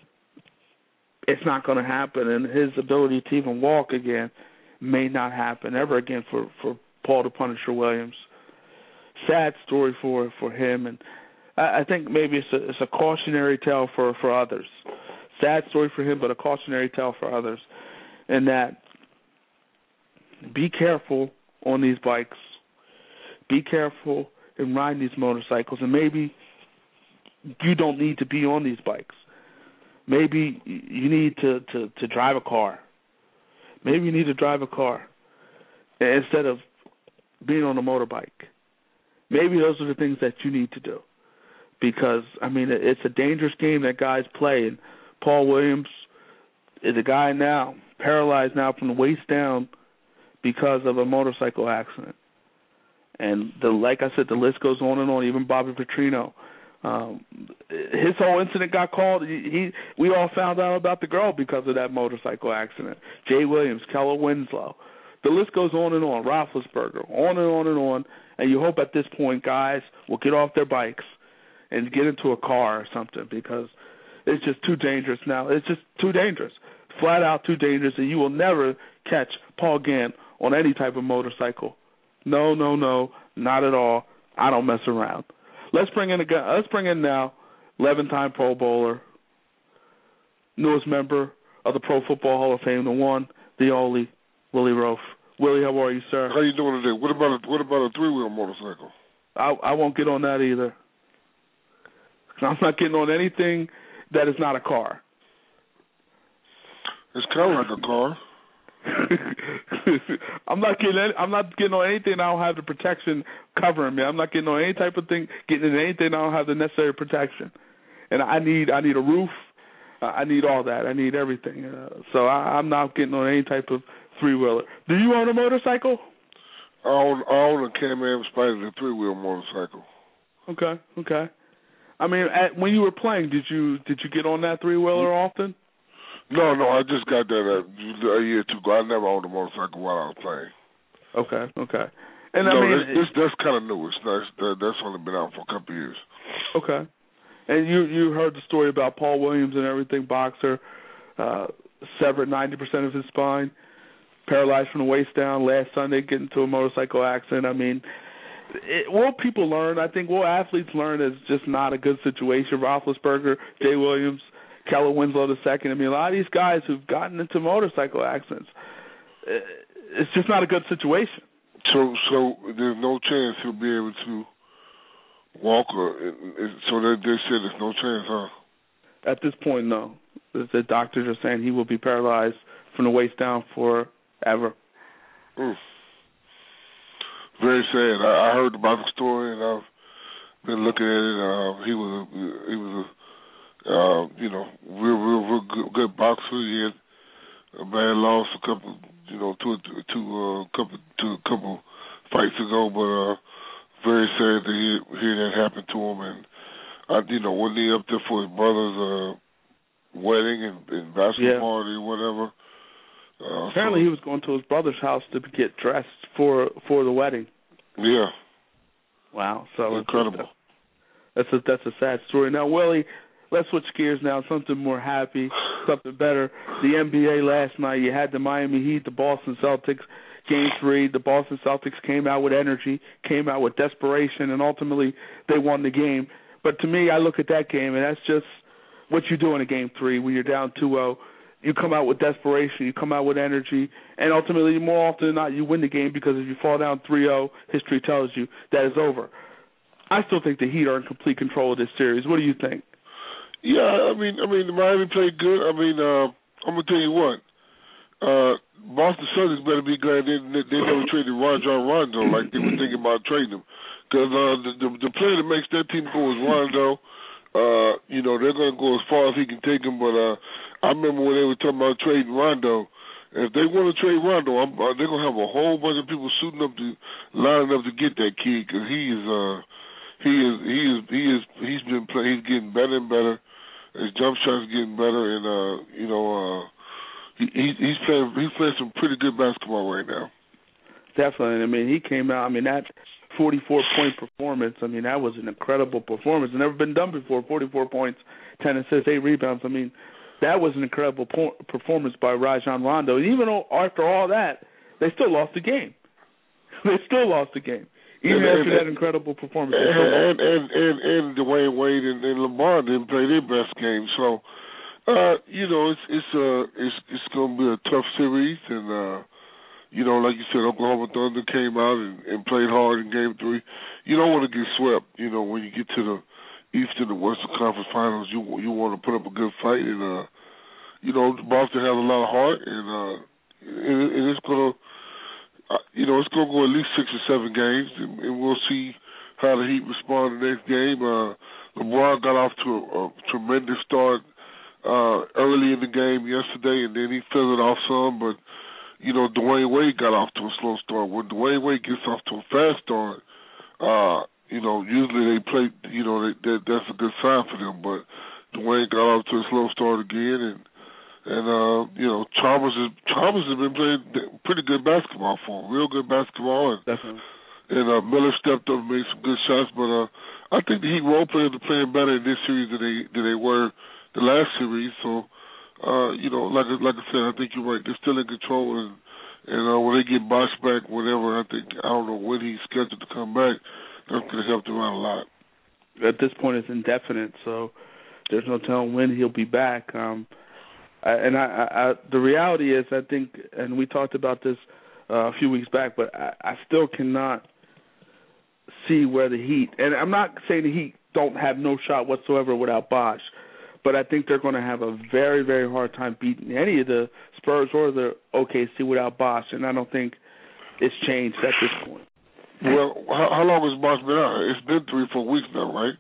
it's not going to happen, and his ability to even walk again may not happen ever again for Paul the Punisher Williams. Sad story for him, and I think maybe it's a cautionary tale for others. Sad story for him, but a cautionary tale for others, in that be careful on these bikes. Be careful in riding these motorcycles, and maybe you don't need to be on these bikes. Maybe you need to drive a car. Maybe you need to drive a car instead of being on a motorbike. Maybe those are the things that you need to do. Because, I mean, it's a dangerous game that guys play. And Paul Williams is a guy now, paralyzed now from the waist down because of a motorcycle accident. And like I said, the list goes on and on. Even Bobby Petrino. His whole incident got called. We all found out about the girl because of that motorcycle accident. Jay Williams, Keller Winslow. The list goes on and on. Roethlisberger, on and on and on. And you hope at this point guys will get off their bikes and get into a car or something, because it's just too dangerous now. It's just too dangerous. Flat out too dangerous, and you will never catch Paul Gann on any type of motorcycle. No, not at all. I don't mess around. Let's bring in now 11-time Pro Bowler, newest member of the Pro Football Hall of Fame, the one, the only, Willie Roaf. Willie, how are you, sir? How you doing today? What about a three-wheel motorcycle? I won't get on that either. I'm not getting on anything that is not a car. It's kind of like a car. I'm not getting on anything I don't have the protection covering me. I'm not getting on any type of thing, getting into anything I don't have the necessary protection. And I need a roof. I need all that. I need everything. So I'm not getting on any type of three-wheeler. Do you own a motorcycle? I own a Can-Am Spider, the three-wheel motorcycle. Okay. I mean, when you were playing, did you get on that three-wheeler often? No, I just got that a year or two ago. I never owned a motorcycle while I was playing. Okay. And no, I mean, that's kind of new. It's nice. That's only been out for a couple of years. Okay. And you heard the story about Paul Williams and everything, boxer, severed 90% of his spine, paralyzed from the waist down last Sunday, getting into a motorcycle accident. I mean, will people learn? I think will athletes learn it's just not a good situation. Roethlisberger, Jay Williams, Keller Winslow II. I mean, a lot of these guys who've gotten into motorcycle accidents, it's just not a good situation. So there's no chance he'll be able to walk, so they said there's no chance, huh? At this point, no. The doctors are saying he will be paralyzed from the waist down forever. Very sad. I heard about the story, and I've been looking at it. He was a real good boxer. He had a bad loss a couple fights ago, but very sad to hear that happen to him. And wasn't he up there for his brother's wedding and bachelor party or whatever? Apparently, he was going to his brother's house to get dressed for the wedding. Yeah. Wow. So incredible. That's a sad story. Now, Willie, let's switch gears now. Something more happy, something better. The NBA last night, you had the Miami Heat, the Boston Celtics, Game 3. The Boston Celtics came out with energy, came out with desperation, and ultimately they won the game. But to me, I look at that game, and that's just what you do in a Game 3 when you're down 2-0. You come out with desperation, you come out with energy, and ultimately, more often than not, you win the game because if you fall down 3-0, history tells you that it's over. I still think the Heat are in complete control of this series. What do you think? Yeah, I mean, Miami played good. I mean, I'm gonna tell you what. Boston Celtics better be glad they never traded Rajon Rondo like they were thinking about trading him, because the player that makes that team go is Rondo. They're gonna go as far as he can take him. But I remember when they were talking about trading Rondo. If they want to trade Rondo, they're gonna have a whole bunch of people lining up to get that kid, because he's getting better and better. His jump shot's getting better, and he's playing some pretty good basketball right now. Definitely. I mean, he came out. I mean, that 44-point performance. I mean, that was an incredible performance. It's never been done before. 44 points, 10 assists, 8 rebounds. I mean, that was an incredible performance by Rajon Rondo. And even after all that, they still lost the game. Even after that incredible performance. And Dwayne Wade and LeBron didn't play their best game. So, it's going to be a tough series. And, like you said, Oklahoma Thunder came out and played hard in Game 3. You don't want to get swept. When you get to the Eastern and Western Conference Finals, you want to put up a good fight. And, Boston has a lot of heart. And it's going to... it's going to go at least 6 or 7 games, and we'll see how the Heat respond in the next game. LeBron got off to a tremendous start early in the game yesterday, and then he fizzled off some. But, Dwayne Wade got off to a slow start. When Dwayne Wade gets off to a fast start, usually they play, that's a good sign for them. But Dwayne got off to a slow start again, and Chalmers has been playing pretty good basketball for him, real good basketball. And, definitely. And Miller stepped up and made some good shots. But I think the Heat role players are playing better in this series than they were the last series. So, like I said, I think you're right. They're still in control. And when they get Bosh back, whatever, I don't know when he's scheduled to come back, that's going to help them out a lot. At this point, it's indefinite, so there's no telling when he'll be back. The reality is, I think, and we talked about this a few weeks back, but I still cannot see where the Heat, and I'm not saying the Heat don't have no shot whatsoever without Bosh, but I think they're going to have a very, very hard time beating any of the Spurs or the OKC without Bosh, and I don't think it's changed at this point. Well, how long has Bosh been out? It's been 3-4 weeks now, right?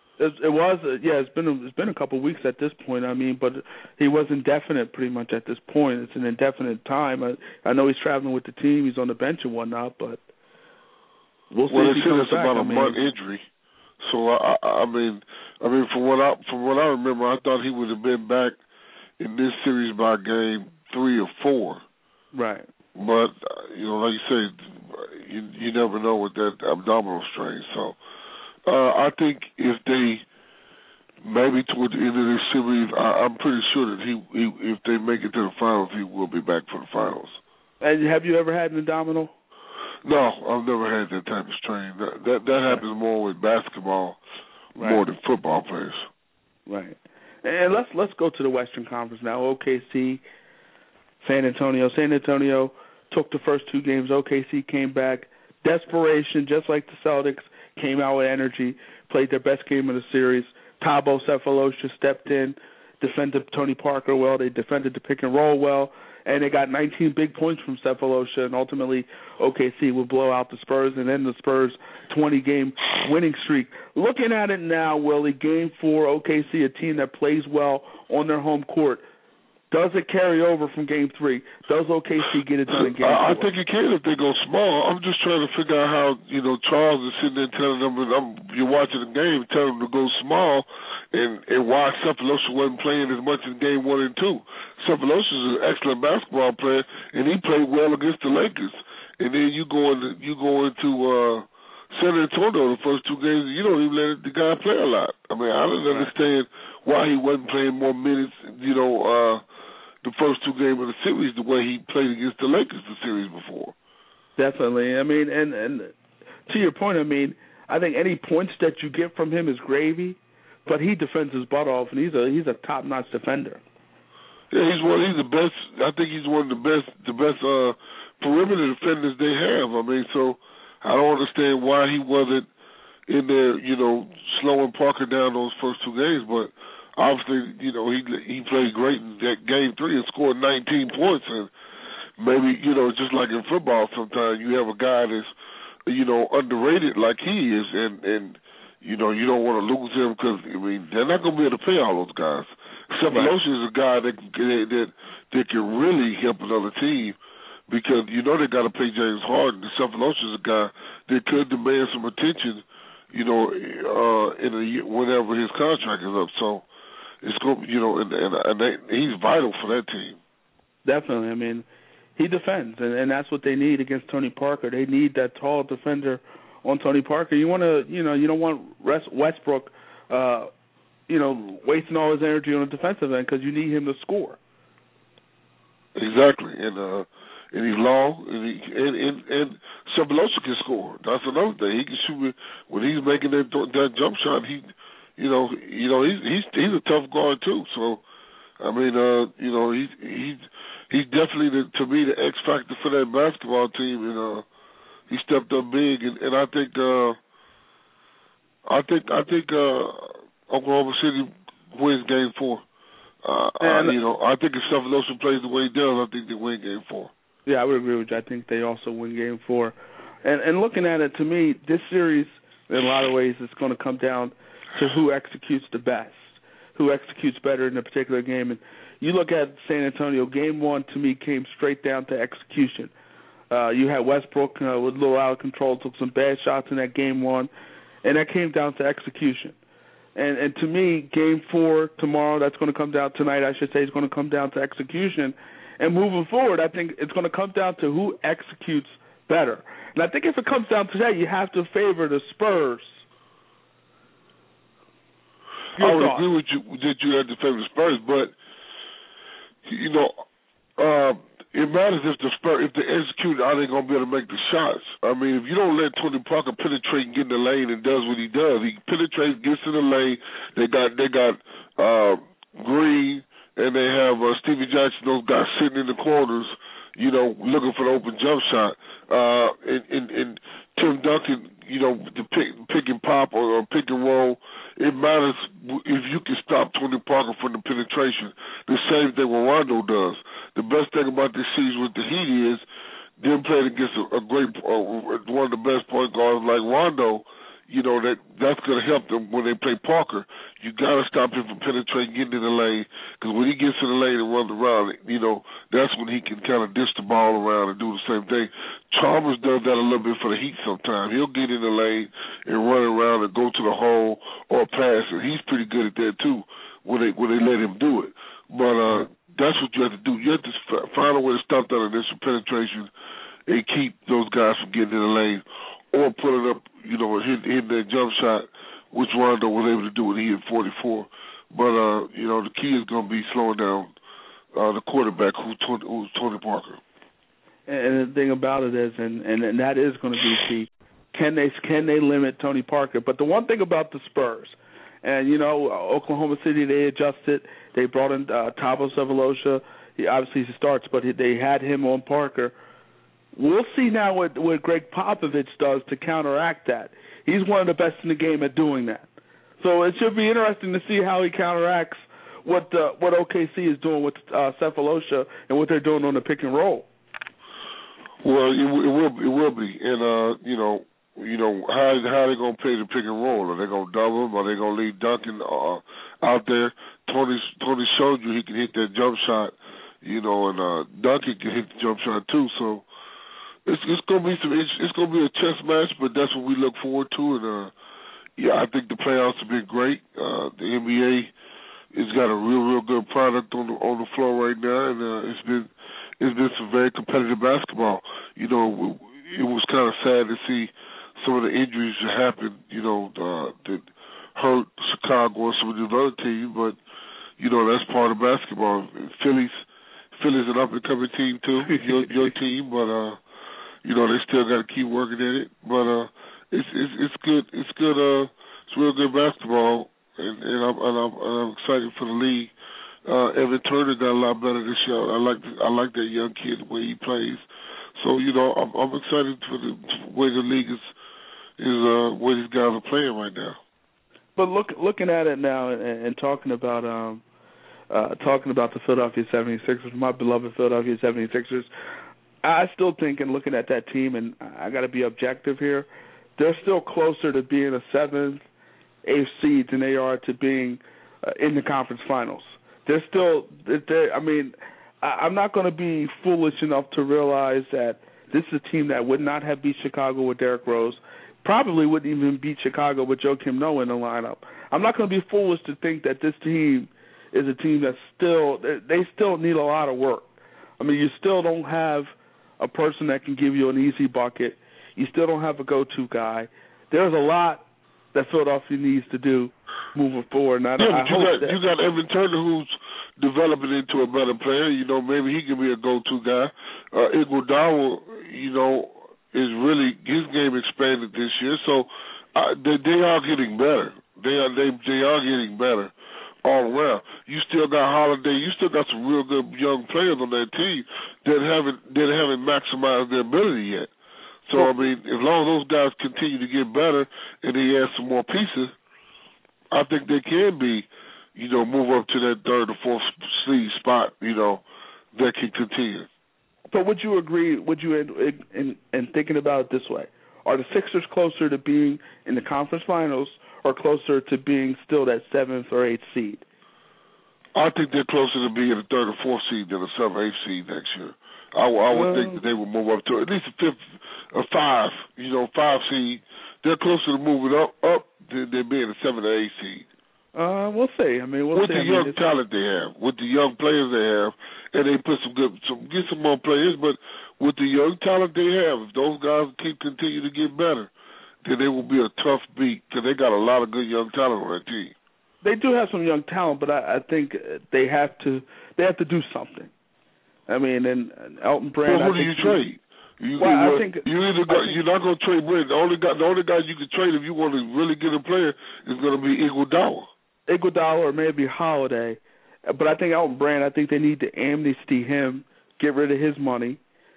It's been a couple of weeks at this point. I mean, but he was indefinite pretty much at this point. It's an indefinite time. I know he's traveling with the team. He's on the bench and whatnot, but we'll see if he comes back. Well, it's about a month injury. So I mean, from what I remember, I thought he would have been back in this series by Game 3 or 4. Right. But like you say, you never know with that abdominal strain. So. I think if they maybe toward the end of this series, I'm pretty sure that if they make it to the finals, he will be back for the finals. And have you ever had an abdominal? No, I've never had that type of strain. That happens more with basketball, more than football players. Right. And let's go to the Western Conference now. OKC, San Antonio. San Antonio took the first 2 games. OKC came back. Desperation, just like the Celtics. Came out with energy, played their best game of the series. Thabo Sefolosha stepped in, defended Tony Parker well. They defended the pick and roll well, and they got 19 big points from Sefolosha, and ultimately OKC will blow out the Spurs and end the Spurs' 20-game winning streak. Looking at it now, Willie, Game 4, OKC, a team that plays well on their home court. Does it carry over from Game 3? Does OKC get it done in Game 4? I think it can if they go small. I'm just trying to figure out how, Charles is sitting there telling them, you're watching the game, telling them to go small, and why Sefolosha wasn't playing as much in Game 1 and 2. Sefolosha is an excellent basketball player, and he played well against the Lakers. And then you go into San Antonio the first 2 games, you don't even let the guy play a lot. I mean, I don't understand why he wasn't playing more minutes, the first 2 games of the series the way he played against the Lakers the series before. Definitely. I mean, and to your point, I mean, I think any points that you get from him is gravy. but he defends his butt off, and he's a top-notch defender. Yeah, he's the best. I think he's one of the best perimeter defenders they have. I mean, so I don't understand why he wasn't in there, slowing Parker down those first two games. But obviously, he played great in that game 3 and scored 19 points. And maybe, just like in football, sometimes you have a guy that's, underrated like he is, and you don't want to lose him because, they're not going to be able to pay all those guys. Cephalosha is a guy that can really help another team because they got to pay James Harden. Cephalosha is a guy that could demand some attention, in a year, whenever his contract is up. So it's going, he's vital for that team. Definitely. He defends, and that's what they need against Tony Parker. They need that tall defender on Tony Parker. You want to, you don't want Westbrook, wasting all his energy on the defensive end because you need him to score. Exactly, and he's long, and Cephalosha can score. That's another thing. He can shoot when he's making that jump shot. He's a tough guard too. So, he's definitely to me the X factor for that basketball team, and he stepped up big, and I think Oklahoma City wins Game 4. I think if Cephalosha plays the way he does, I think they win Game 4. Yeah, I would agree with you. I think they also win Game 4. And looking at it, to me, this series, in a lot of ways, is going to come down to who executes the best, who executes better in a particular game. And you look at San Antonio, Game 1, to me, came straight down to execution. You had Westbrook with a little out of control, took some bad shots in that Game 1, and that came down to execution. And to me, Game 4 tomorrow, that's going to come down tonight, I should say, is going to come down to execution. And moving forward, I think it's going to come down to who executes better. And I think if it comes down to that, you have to favor the Spurs. I would agree with you that you have to favor the Spurs, but it matters if they execute, are they going to be able to make the shots? If you don't let Tony Parker penetrate and get in the lane and does what he does, he penetrates, gets in the lane. They got Green and they have Stevie Jackson, those guys sitting in the corners, looking for the open jump shot. And Tim Duncan, the pick and pop or pick and roll. It matters if you can stop Tony Parker from the penetration. The same thing what Rondo does. The best thing about this series with the Heat is them playing against a great, one of the best point guards like Rondo. That's going to help them when they play Parker. You got to stop him from penetrating, getting in the lane, because when he gets in the lane and runs around, that's when he can kind of dish the ball around and do the same thing. Chalmers does that a little bit for the Heat sometimes. He'll get in the lane and run around and go to the hole or pass, and he's pretty good at that too when they let him do it. But that's what you have to do. You have to find a way to stop that initial penetration and keep those guys from getting in the lane or pulling up, hitting that jump shot, which Rondo was able to do when he hit 44. But, the key is going to be slowing down the quarterback, who's Tony Parker. And the thing about it is, and that is going to be key, can they limit Tony Parker? But the one thing about the Spurs, and, Oklahoma City, they adjusted. They brought in Thabo Sefolosha. Obviously he starts, but they had him on Parker. We'll see now what Greg Popovich does to counteract that. He's one of the best in the game at doing that. So it should be interesting to see how he counteracts what OKC is doing with Sefolosha and what they're doing on the pick and roll. Well, it will be, and how are they going to play the pick and roll? Are they going to double him? Are they going to leave Duncan out there? Tony showed you he can hit that jump shot, and Duncan can hit the jump shot too. So it's going to be it's going to be a chess match, but that's what we look forward to. And I think the playoffs have been great. The NBA has got a real good product on the floor right now, and it's been some very competitive basketball. It was kind of sad to see some of the injuries that happened, that hurt Chicago and some of the other teams, but, that's part of basketball. Philly's an up-and-coming team, too, your team, but, they still got to keep working at it. But it's good. It's good. It's real good basketball, and I'm excited for the league. Evan Turner got a lot better this year. I like that young kid, the way he plays. So I'm excited for the way the league is where these guys are playing right now. But looking at it now and talking about the Philadelphia 76ers, my beloved Philadelphia 76ers, I still think, in looking at that team, and I got to be objective here, they're still closer to being a 7th, 8th seed than they are to being in the conference finals. They're still, I'm not going to be foolish enough to realize that this is a team that would not have beat Chicago with Derrick Rose, probably wouldn't even beat Chicago with Joakim Noah in the lineup. I'm not going to be foolish to think that this team is a team that they still need a lot of work. I mean, you still don't have a person that can give you an easy bucket. You still don't have a go-to guy. There's a lot that Philadelphia needs to do moving forward. And you got Evan Turner, who's developing into a better player. Maybe he can be a go-to guy. Iguodala, is really, his game expanded this year. So they are getting better. They are getting better all around. You still got Holiday. You still got some real good young players on that team that haven't maximized their ability yet. So, as long as those guys continue to get better and they add some more pieces, I think they can be, move up to that 3rd or 4th seed spot, that can continue. But would you agree, in thinking about it this way, are the Sixers closer to being in the conference finals or closer to being still that 7th or 8th seed? I think they're closer to being a 3rd or 4th seed than a 7th or 8th seed next year. I would think that they would move up to at least a 5th or 5, 5 seed. They're closer to moving up than being a 7th or 8th seed. We'll see. With the young talent they have, with the young players they have, and they put get some more players, but with the young talent they have, if those guys continue to get better, then they will be a tough beat because they got a lot of good young talent on that team. They do have some young talent, but I think they have to do something. And Elton Brand. Well, who do you trade? You're not going to trade Brand. The only guy you can trade if you want to really get a player is going to be Iguodala or maybe Holiday. But I think Elton Brand, I think they need to amnesty him, get rid of his money,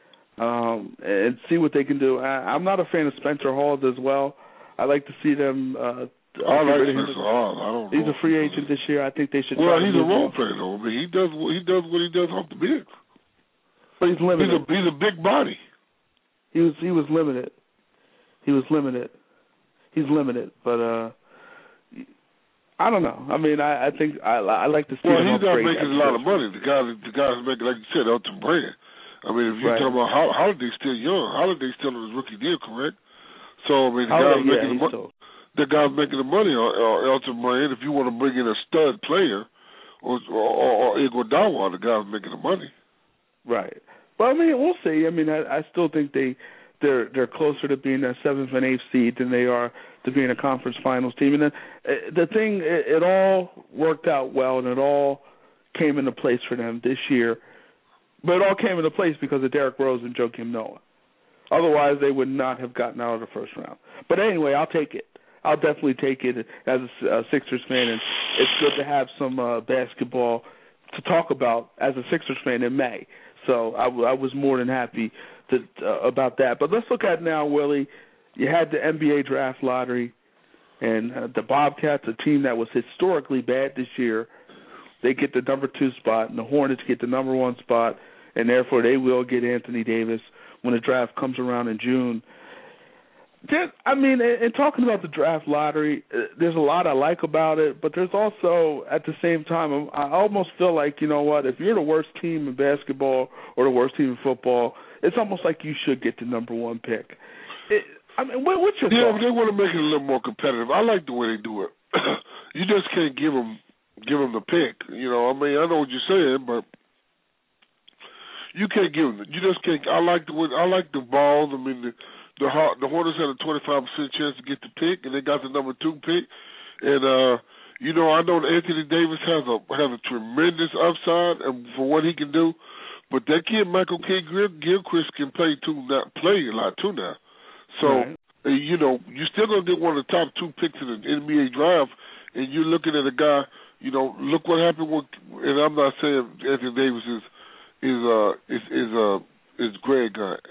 and see what they can do. I'm not a fan of Spencer Hall as well. I like to see them. I like Spencer Hall. I don't know. He's a free agent this year. I think they should. Well, he's a role player though. He does what he does off the bench. But he's limited. He's a big body. He was limited. He's limited. But I don't know. I think I like to see. Well, he's not making a lot of money. The guys making, like you said, Elton Brand. If you're talking about Holiday's still young. Holiday's still on his rookie deal, correct? So the guy's making the money on Elton Brand. If you want to bring in a stud player or Iguodala, the guy's making the money. Right. But we'll see. I still think they're closer to being a 7th and 8th seed than they are to being a conference finals team. And the thing, it all worked out well, and it all came into place for them this year. But it all came into place because of Derrick Rose and Joakim Noah. Otherwise, they would not have gotten out of the first round. But anyway, I'll take it. I'll definitely take it as a Sixers fan, and it's good to have some basketball to talk about as a Sixers fan in May. So I was more than happy about that. But let's look at now, Willie. You had the NBA draft lottery, and the Bobcats, a team that was historically bad this year, they get the number 2 spot, and the Hornets get the number 1 spot, and therefore they will get Anthony Davis when the draft comes around in June. In talking about the draft lottery, there's a lot I like about it, but there's also, at the same time, I almost feel like, if you're the worst team in basketball or the worst team in football, it's almost like you should get the number 1 pick. What's your thought? They want to make it a little more competitive. I like the way they do it. You just can't give them the pick. I know what you're saying, but you can't give them. You just can't. I like the balls. The Hornets had a 25% chance to get the pick, and they got the number 2 pick. And I know that Anthony Davis has a tremendous upside for what he can do, but that kid Michael Gilchrist can play a lot too now. So you're still gonna get one of the top 2 picks in the NBA draft and you're looking at a guy. Look what happened with. And I'm not saying Anthony Davis is Greg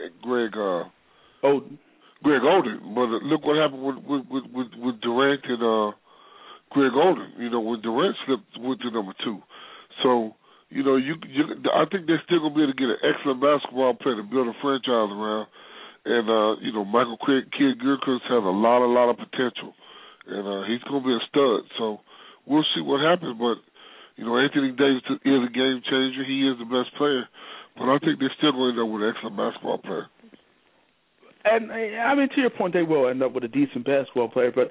Oden. Greg Oden, but look what happened with Durant and Greg Oden. When Durant went to number 2, so I think they're still gonna be able to get an excellent basketball player to build a franchise around. And Michael Kidd-Gilchrist has a lot of potential, and he's gonna be a stud. So we'll see what happens. But Anthony Davis is a game changer. He is the best player, but I think they're still going to end up with an excellent basketball player. And I mean, to your point, they will end up with a decent basketball player. But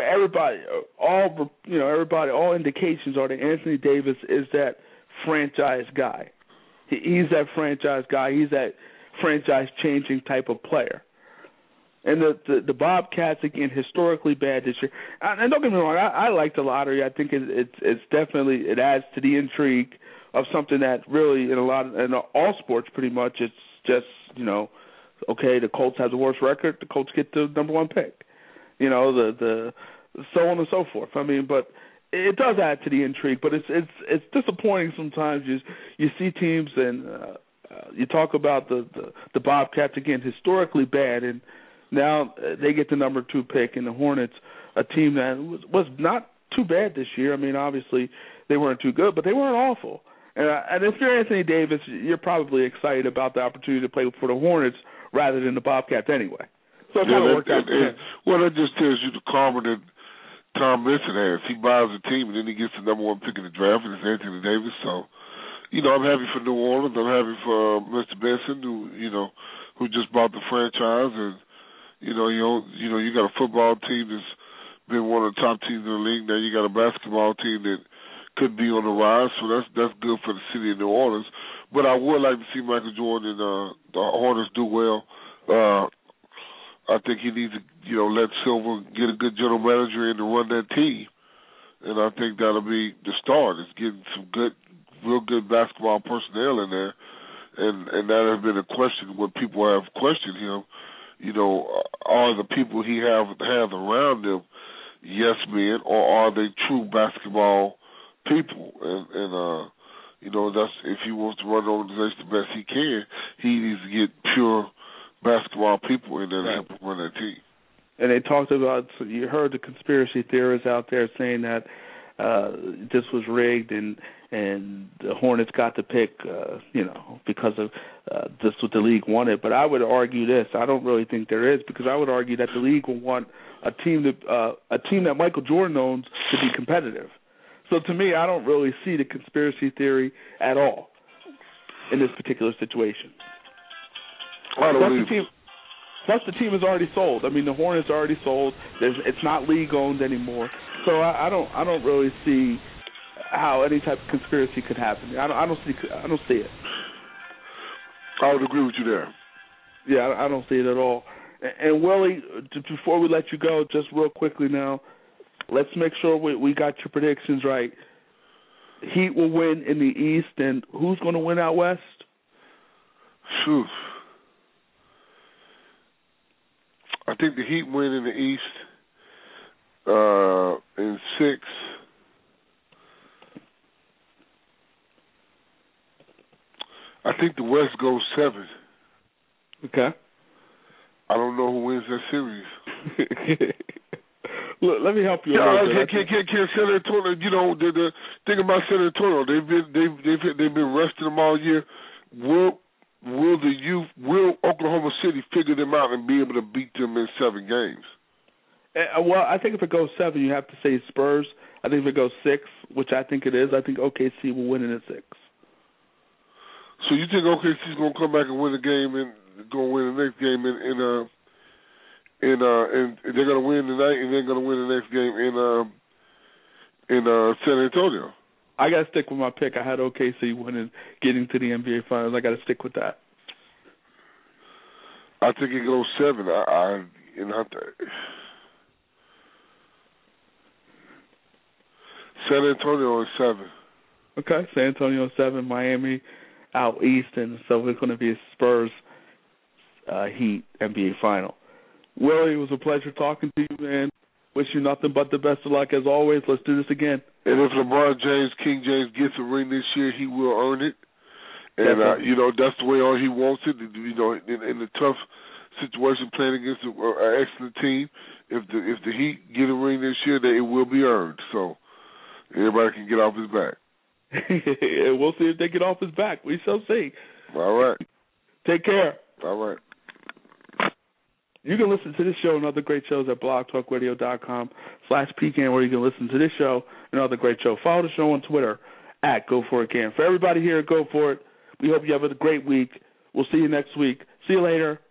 all indications are that Anthony Davis is that franchise guy. He's that franchise guy. He's that franchise-changing type of player. And the Bobcats, again, historically bad this year. And don't get me wrong, I like the lottery. I think it's definitely, it adds to the intrigue of something that really in all sports pretty much, it's just, okay, the Colts have the worst record, the Colts get the number 1 pick. The so on and so forth. I mean, but it does add to the intrigue. But it's disappointing sometimes. You see teams and you talk about the Bobcats, again, historically bad, and now they get the number 2 pick, and the Hornets, a team that was not too bad this year. I mean, obviously they weren't too good, but they weren't awful. And if you're Anthony Davis, you're probably excited about the opportunity to play for the Hornets rather than the Bobcats anyway. So it kind of worked out. Well, that just tells you the karma that Tom Benson has. He buys a team, and then he gets the number 1 pick in the draft, and it's Anthony Davis. So, I'm happy for New Orleans. I'm happy for Mr. Benson, who just bought the franchise, and you got a football team that's been one of the top teams in the league. Now you got a basketball team that could be on the rise, so that's good for the city of New Orleans. But I would like to see Michael Jordan and the Hornets do well. I think he needs to, let Silver get a good general manager in to run that team, and I think that'll be the start. Is getting some real good basketball personnel in there, and that has been a question when people have questioned him. Are the people he has around him yes men, or are they true basketball people? And that's, if he wants to run the organization the best he can, he needs to get pure basketball people in there to help him run that team. And they talked about, so you heard the conspiracy theorists out there saying that this was rigged and the Hornets got the pick, because of this what the league wanted. But I would argue this. I don't really think there is, because I would argue that the league will want a team that Michael Jordan owns to be competitive. So to me, I don't really see the conspiracy theory at all in this particular situation. Plus the team is already sold. I mean, the Hornets are already sold. It's not league owned anymore. So I don't really see how any type of conspiracy could happen. I don't see it. I would agree with you there. Yeah, I don't see it at all. And Willie, before we let you go, just real quickly now, let's make sure we got your predictions right. Heat will win in the East, and who's going to win out West? Phew. I think the Heat win in the East in 6. I think the West goes 7. Okay. I don't know who wins that series. Look, let me help you. Can San Antonio? The thing about San Antonio, they've been resting them all year. Will Oklahoma City figure them out and be able to beat them in 7 games? Well, I think if it goes 7, you have to say Spurs. I think if it goes 6, which I think it is, I think OKC will win it in 6. So you think OKC's going to come back and win the game and going to win the next game and they're going to win tonight and they're going to win the next game in San Antonio? I got to stick with my pick. I had OKC winning, getting to the NBA Finals. I got to stick with that. I think it goes 7. San Antonio is 7. Okay, San Antonio 7, Miami out East, and so it's going to be a Spurs Heat NBA Final. Willie, it was a pleasure talking to you, man. Wish you nothing but the best of luck as always. Let's do this again. And if LeBron James, King James, gets a ring this year, he will earn it. And, that's the way he wants it. In the tough situation playing against an excellent team, if the Heat get a ring this year, it will be earned. So everybody can get off his back. We'll see if they get off his back. We shall see. All right. Take care. All right. You can listen to this show and other great shows at blogtalkradio.com/PCAN, where you can listen to this show and other great shows. Follow the show on Twitter at GoForItCan. For everybody here at Go For It, we hope you have a great week. We'll see you next week. See you later.